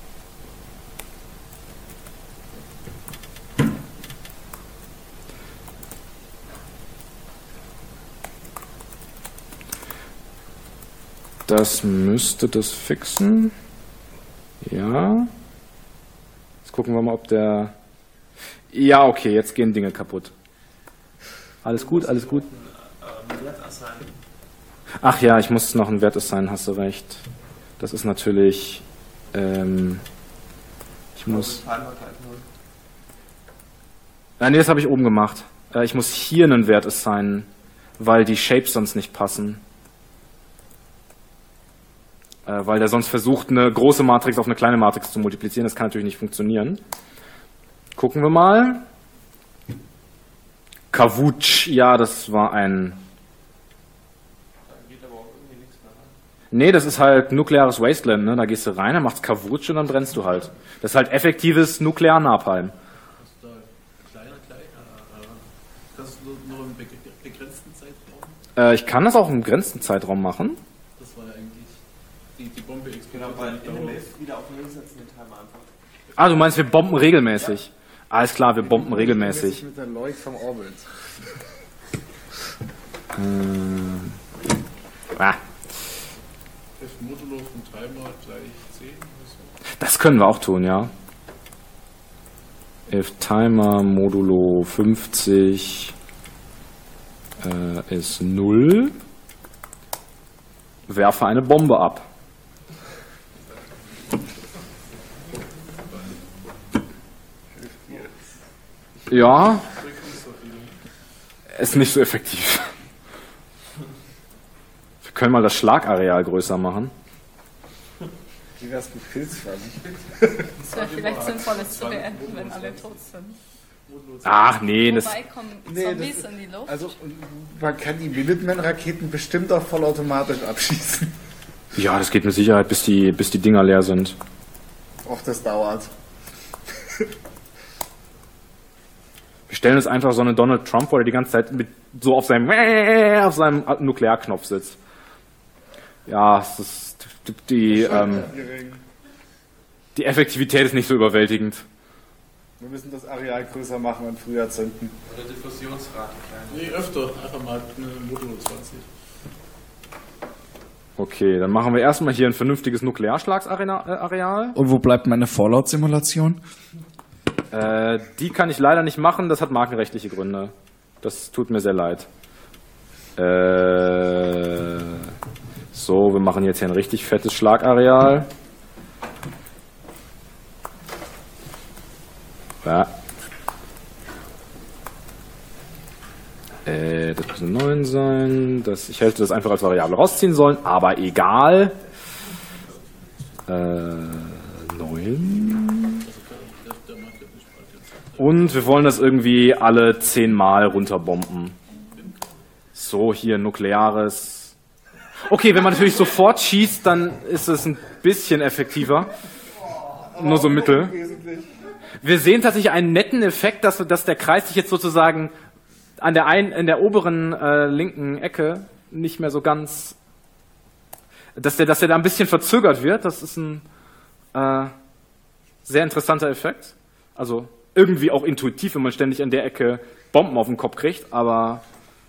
Das müsste das fixen. Ja. Jetzt gucken wir mal, ob der... Ja, okay, jetzt gehen Dinge kaputt. Alles gut, alles gut. Ach ja, ich muss noch einen Wert assignen, hast du recht. Das ist natürlich... Ähm, ich muss... Nein, nee, das habe ich oben gemacht. Äh, ich muss hier einen Wert assignen, weil die Shapes sonst nicht passen. Äh, weil der sonst versucht, eine große Matrix auf eine kleine Matrix zu multiplizieren. Das kann natürlich nicht funktionieren. Gucken wir mal. Kavutsch, ja, das war ein... Nee, das ist halt nukleares Wasteland, ne? Da gehst du rein, dann macht's Kavutsch und dann brennst du halt. Das ist halt effektives Nuklear-Napalm. Hast du da kleiner, kleiner, äh, kannst du nur im begrenzten Zeitraum? Äh, ich kann das auch im begrenzten Zeitraum machen. Das war ja eigentlich die, die Bombe explodiert. Genau, weil in dem Wave wieder auf Null setzen den Timer einfach. Ah, du meinst, wir bomben regelmäßig? Ja. Alles klar, wir bomben regelmäßig. Mit der Leucht vom Orbit. ähm. Ah. F-Modulo vom Timer gleich zehn oder so. Das können wir auch tun, ja. If Timer modulo fünfzig äh, ist null, werfe eine Bombe ab. Ja, ist nicht so effektiv. Wir können mal das Schlagareal größer machen. Wie wär's mit Pilzfallen? Es wäre vielleicht sinnvoll, es zu beenden, wenn alle tot sind. Ach nee, das... Wobei kommen Nee, Zombies das- in die Luft? Also, man kann die Minuteman-Raketen bestimmt auch vollautomatisch abschießen. Ja, das geht mit Sicherheit, bis die, bis die Dinger leer sind. Auch das dauert. Wir stellen uns einfach so einen Donald Trump vor, der die ganze Zeit mit so auf seinem, auf seinem Nuklearknopf sitzt. Ja, es ist, die, die, ähm, die Effektivität ist nicht so überwältigend. Wir müssen das Areal größer machen und früher zünden. Oder Diffusionsrate kleiner. Nee, öfter. Einfach mal eine Modulo zwanzig. Okay, dann machen wir erstmal hier ein vernünftiges Nuklearschlagsareal. Und wo bleibt meine Fallout-Simulation? Äh, die kann ich leider nicht machen, das hat markenrechtliche Gründe. Das tut mir sehr leid. Äh, so, wir machen jetzt hier ein richtig fettes Schlagareal. Ja. Äh, das muss ein neun sein. Das, ich hätte das einfach als Variable rausziehen sollen, aber egal. Äh, neun hin. Und wir wollen das irgendwie alle zehnmal runterbomben. So, hier nukleares. Okay, wenn man natürlich sofort schießt, dann ist es ein bisschen effektiver. Nur so mittel. Wir sehen tatsächlich einen netten Effekt, dass, dass der Kreis sich jetzt sozusagen an der, ein, in der oberen äh, linken Ecke nicht mehr so ganz, dass der, dass der da ein bisschen verzögert wird. Das ist ein äh, sehr interessanter Effekt. Also irgendwie auch intuitiv, wenn man ständig an der Ecke Bomben auf den Kopf kriegt, aber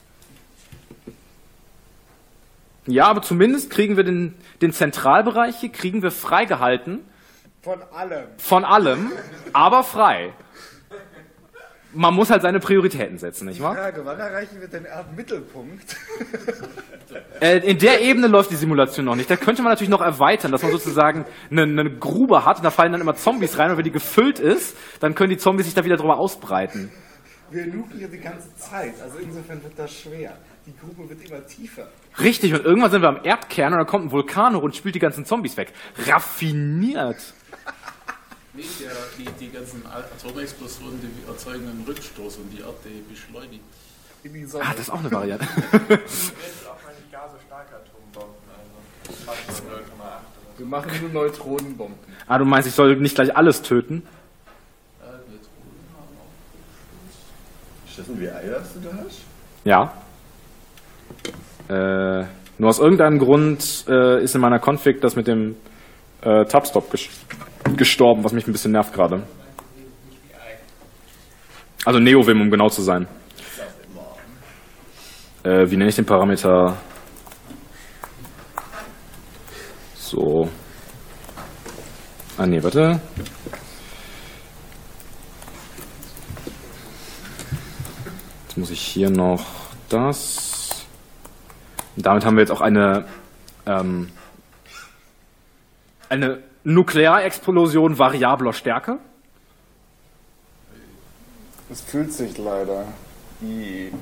ja, aber zumindest kriegen wir den, den Zentralbereich hier, kriegen wir freigehalten. Von allem. Von allem, aber frei. Man muss halt seine Prioritäten setzen, nicht wahr? Die Frage, wann erreichen wir den Erdmittelpunkt? Äh, in der Ebene läuft die Simulation noch nicht. Da könnte man natürlich noch erweitern, dass man sozusagen eine, eine Grube hat und da fallen dann immer Zombies rein und wenn die gefüllt ist, dann können die Zombies sich da wieder drüber ausbreiten. Wir nuken hier die ganze Zeit, also insofern wird das schwer. Die Grube wird immer tiefer. Richtig, und irgendwann sind wir am Erdkern und dann kommt ein Vulkan hoch und spült die ganzen Zombies weg. Raffiniert. Nee, der, die, die ganzen Atomexplosionen, die erzeugen einen Rückstoß und die Erde beschleunigt. Ah, das ist auch eine Variante. Wir werden auch mal nicht gar so starke Atombomben, also fast null Komma acht oder so. Wir machen nur Neutronenbomben. Ah, du meinst, ich soll nicht gleich alles töten? Steffen, wie Eier hast du da hast? Ja. Äh, nur aus irgendeinem Grund äh, ist in meiner Config das mit dem äh, Tabstop ges gestorben, was mich ein bisschen nervt gerade. Also NeoVim, um genau zu sein. Äh, wie nenne ich den Parameter? So. Ah, nee, warte. Jetzt muss ich hier noch das. Und damit haben wir jetzt auch eine, ähm, eine Nuklearexplosion variabler Stärke. Es fühlt sich leider. I.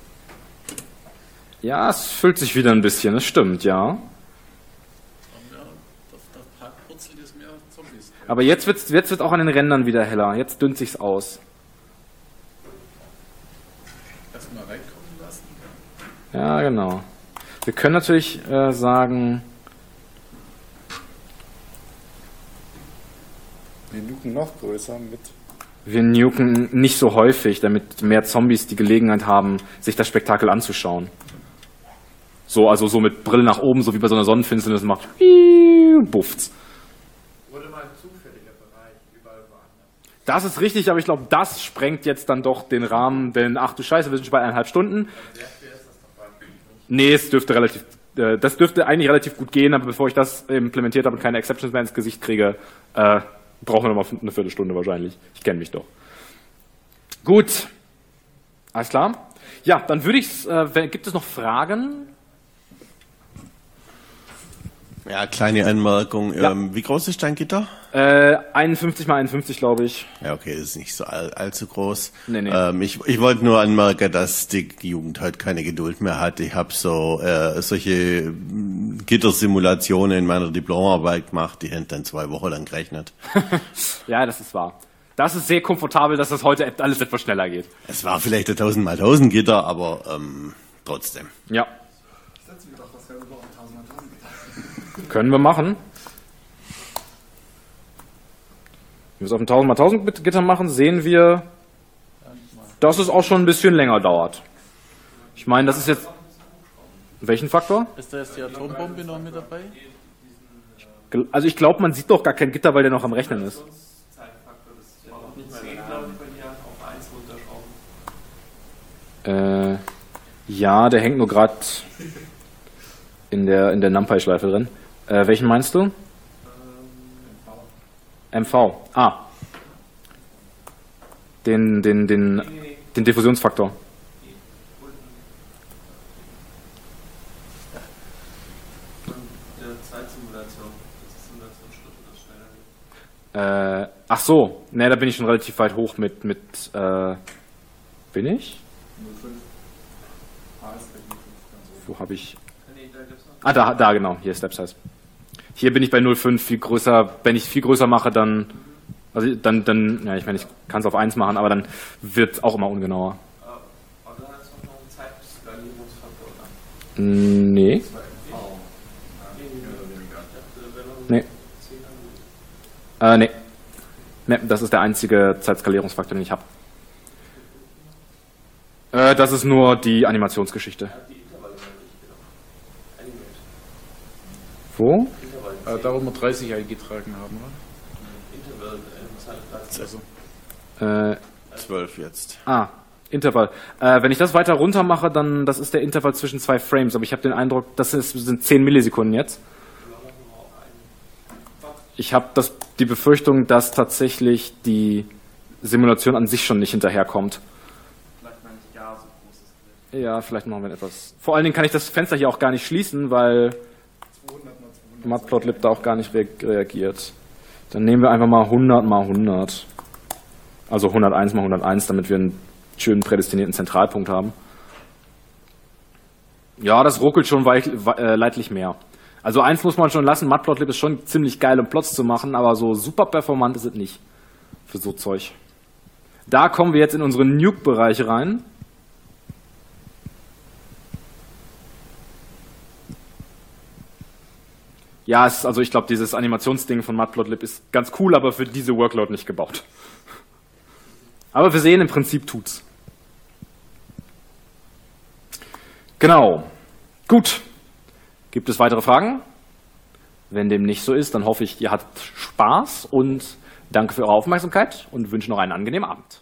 Ja, es füllt sich wieder ein bisschen, das stimmt, ja. Aber jetzt wird es jetzt wird auch an den Rändern wieder heller. Jetzt dünnt sich's aus. Erstmal reinkommen lassen. Ja, genau. Wir können natürlich äh, sagen. Wir nuken noch größer mit. Wir nuken nicht so häufig, damit mehr Zombies die Gelegenheit haben, sich das Spektakel anzuschauen. So, also so mit Brille nach oben, so wie bei so einer Sonnenfinsternis macht. Bufft's. Wurde mal ein zufälliger Bereich, überall woanders. Das ist richtig, aber ich glaube, das sprengt jetzt dann doch den Rahmen, denn ach du Scheiße, wir sind schon bei eineinhalb Stunden. Nee, es dürfte relativ, äh, das dürfte eigentlich relativ gut gehen, aber bevor ich das implementiert habe und keine Exceptions mehr ins Gesicht kriege, äh, brauchen wir noch mal eine Viertelstunde wahrscheinlich. Ich kenne mich doch. Gut. Alles klar? Ja, dann würde ich äh, gibt es noch Fragen? Ja, kleine Anmerkung. Ja. Ähm, wie groß ist dein Gitter? Äh, einundfünfzig mal einundfünfzig, glaube ich. Ja, okay, das ist nicht so all, allzu groß. Nee, nee. Ähm, ich ich wollte nur anmerken, dass die Jugend heute keine Geduld mehr hat. Ich habe so äh, solche mm, Gittersimulationen in meiner Diplomarbeit gemacht, die haben dann zwei Wochen lang gerechnet. Ja, das ist wahr. Das ist sehr komfortabel, dass das heute alles etwas schneller geht. Es war vielleicht ein tausend mal tausend Gitter, aber ähm, trotzdem. Ja. Können wir machen. Wenn wir es auf ein tausend mal tausend Gitter machen, sehen wir, dass es auch schon ein bisschen länger dauert. Ich meine, das ist jetzt... Welchen Faktor? Ist da jetzt die Atombombe noch mit dabei? Also ich glaube, man sieht doch gar kein Gitter, weil der noch am Rechnen ist. Äh, ja, der hängt nur gerade in der, in der NumPy-Schleife drin. Äh, welchen meinst du? M V. Ah. Den, den, den, den Diffusionsfaktor. Äh, ach so, ne, da bin ich schon relativ weit hoch mit, mit, äh, bin ich? Wo habe ich? Ah, da, da, genau, hier ist Step Size. Hier bin ich bei null Komma fünf, viel größer. Wenn ich viel größer mache, dann, also dann, dann, ja, ich meine, ich kann es auf eins machen, aber dann wird es auch immer ungenauer. Aber dann ist noch ein Zeitskalierungsfaktor, oder? Nee. Nee. Äh, nee. Nee, das ist der einzige Zeitskalierungsfaktor, den ich habe. Äh, das ist nur die Animationsgeschichte. Wo? Äh, da, wo wir dreißig eingetragen haben, oder? Äh, zwölf jetzt. Ah, Intervall. Äh, wenn ich das weiter runter mache, dann das ist der Intervall zwischen zwei Frames. Aber ich habe den Eindruck, das ist, sind zehn Millisekunden jetzt. Ich habe das die Befürchtung, dass tatsächlich die Simulation an sich schon nicht hinterherkommt. Vielleicht mal nicht gar so großes. Ja, vielleicht machen wir etwas. Vor allen Dingen kann ich das Fenster hier auch gar nicht schließen, weil Matplotlib da auch gar nicht re reagiert. Dann nehmen wir einfach mal hundert mal hundert. Also hunderteins mal hunderteins, damit wir einen schönen prädestinierten Zentralpunkt haben. Ja, das ruckelt schon weich, äh, leidlich mehr. Also eins muss man schon lassen, Matplotlib ist schon ziemlich geil, um Plots zu machen, aber so super performant ist es nicht für so Zeug. Da kommen wir jetzt in unseren Nuke-Bereich rein. Ja, es, also ich glaube, dieses Animationsding von Matplotlib ist ganz cool, aber für diese Workload nicht gebaut. Aber wir sehen, im Prinzip tut's. Genau. Gut. Gibt es weitere Fragen? Wenn dem nicht so ist, dann hoffe ich, ihr hattet Spaß und danke für eure Aufmerksamkeit und wünsche noch einen angenehmen Abend.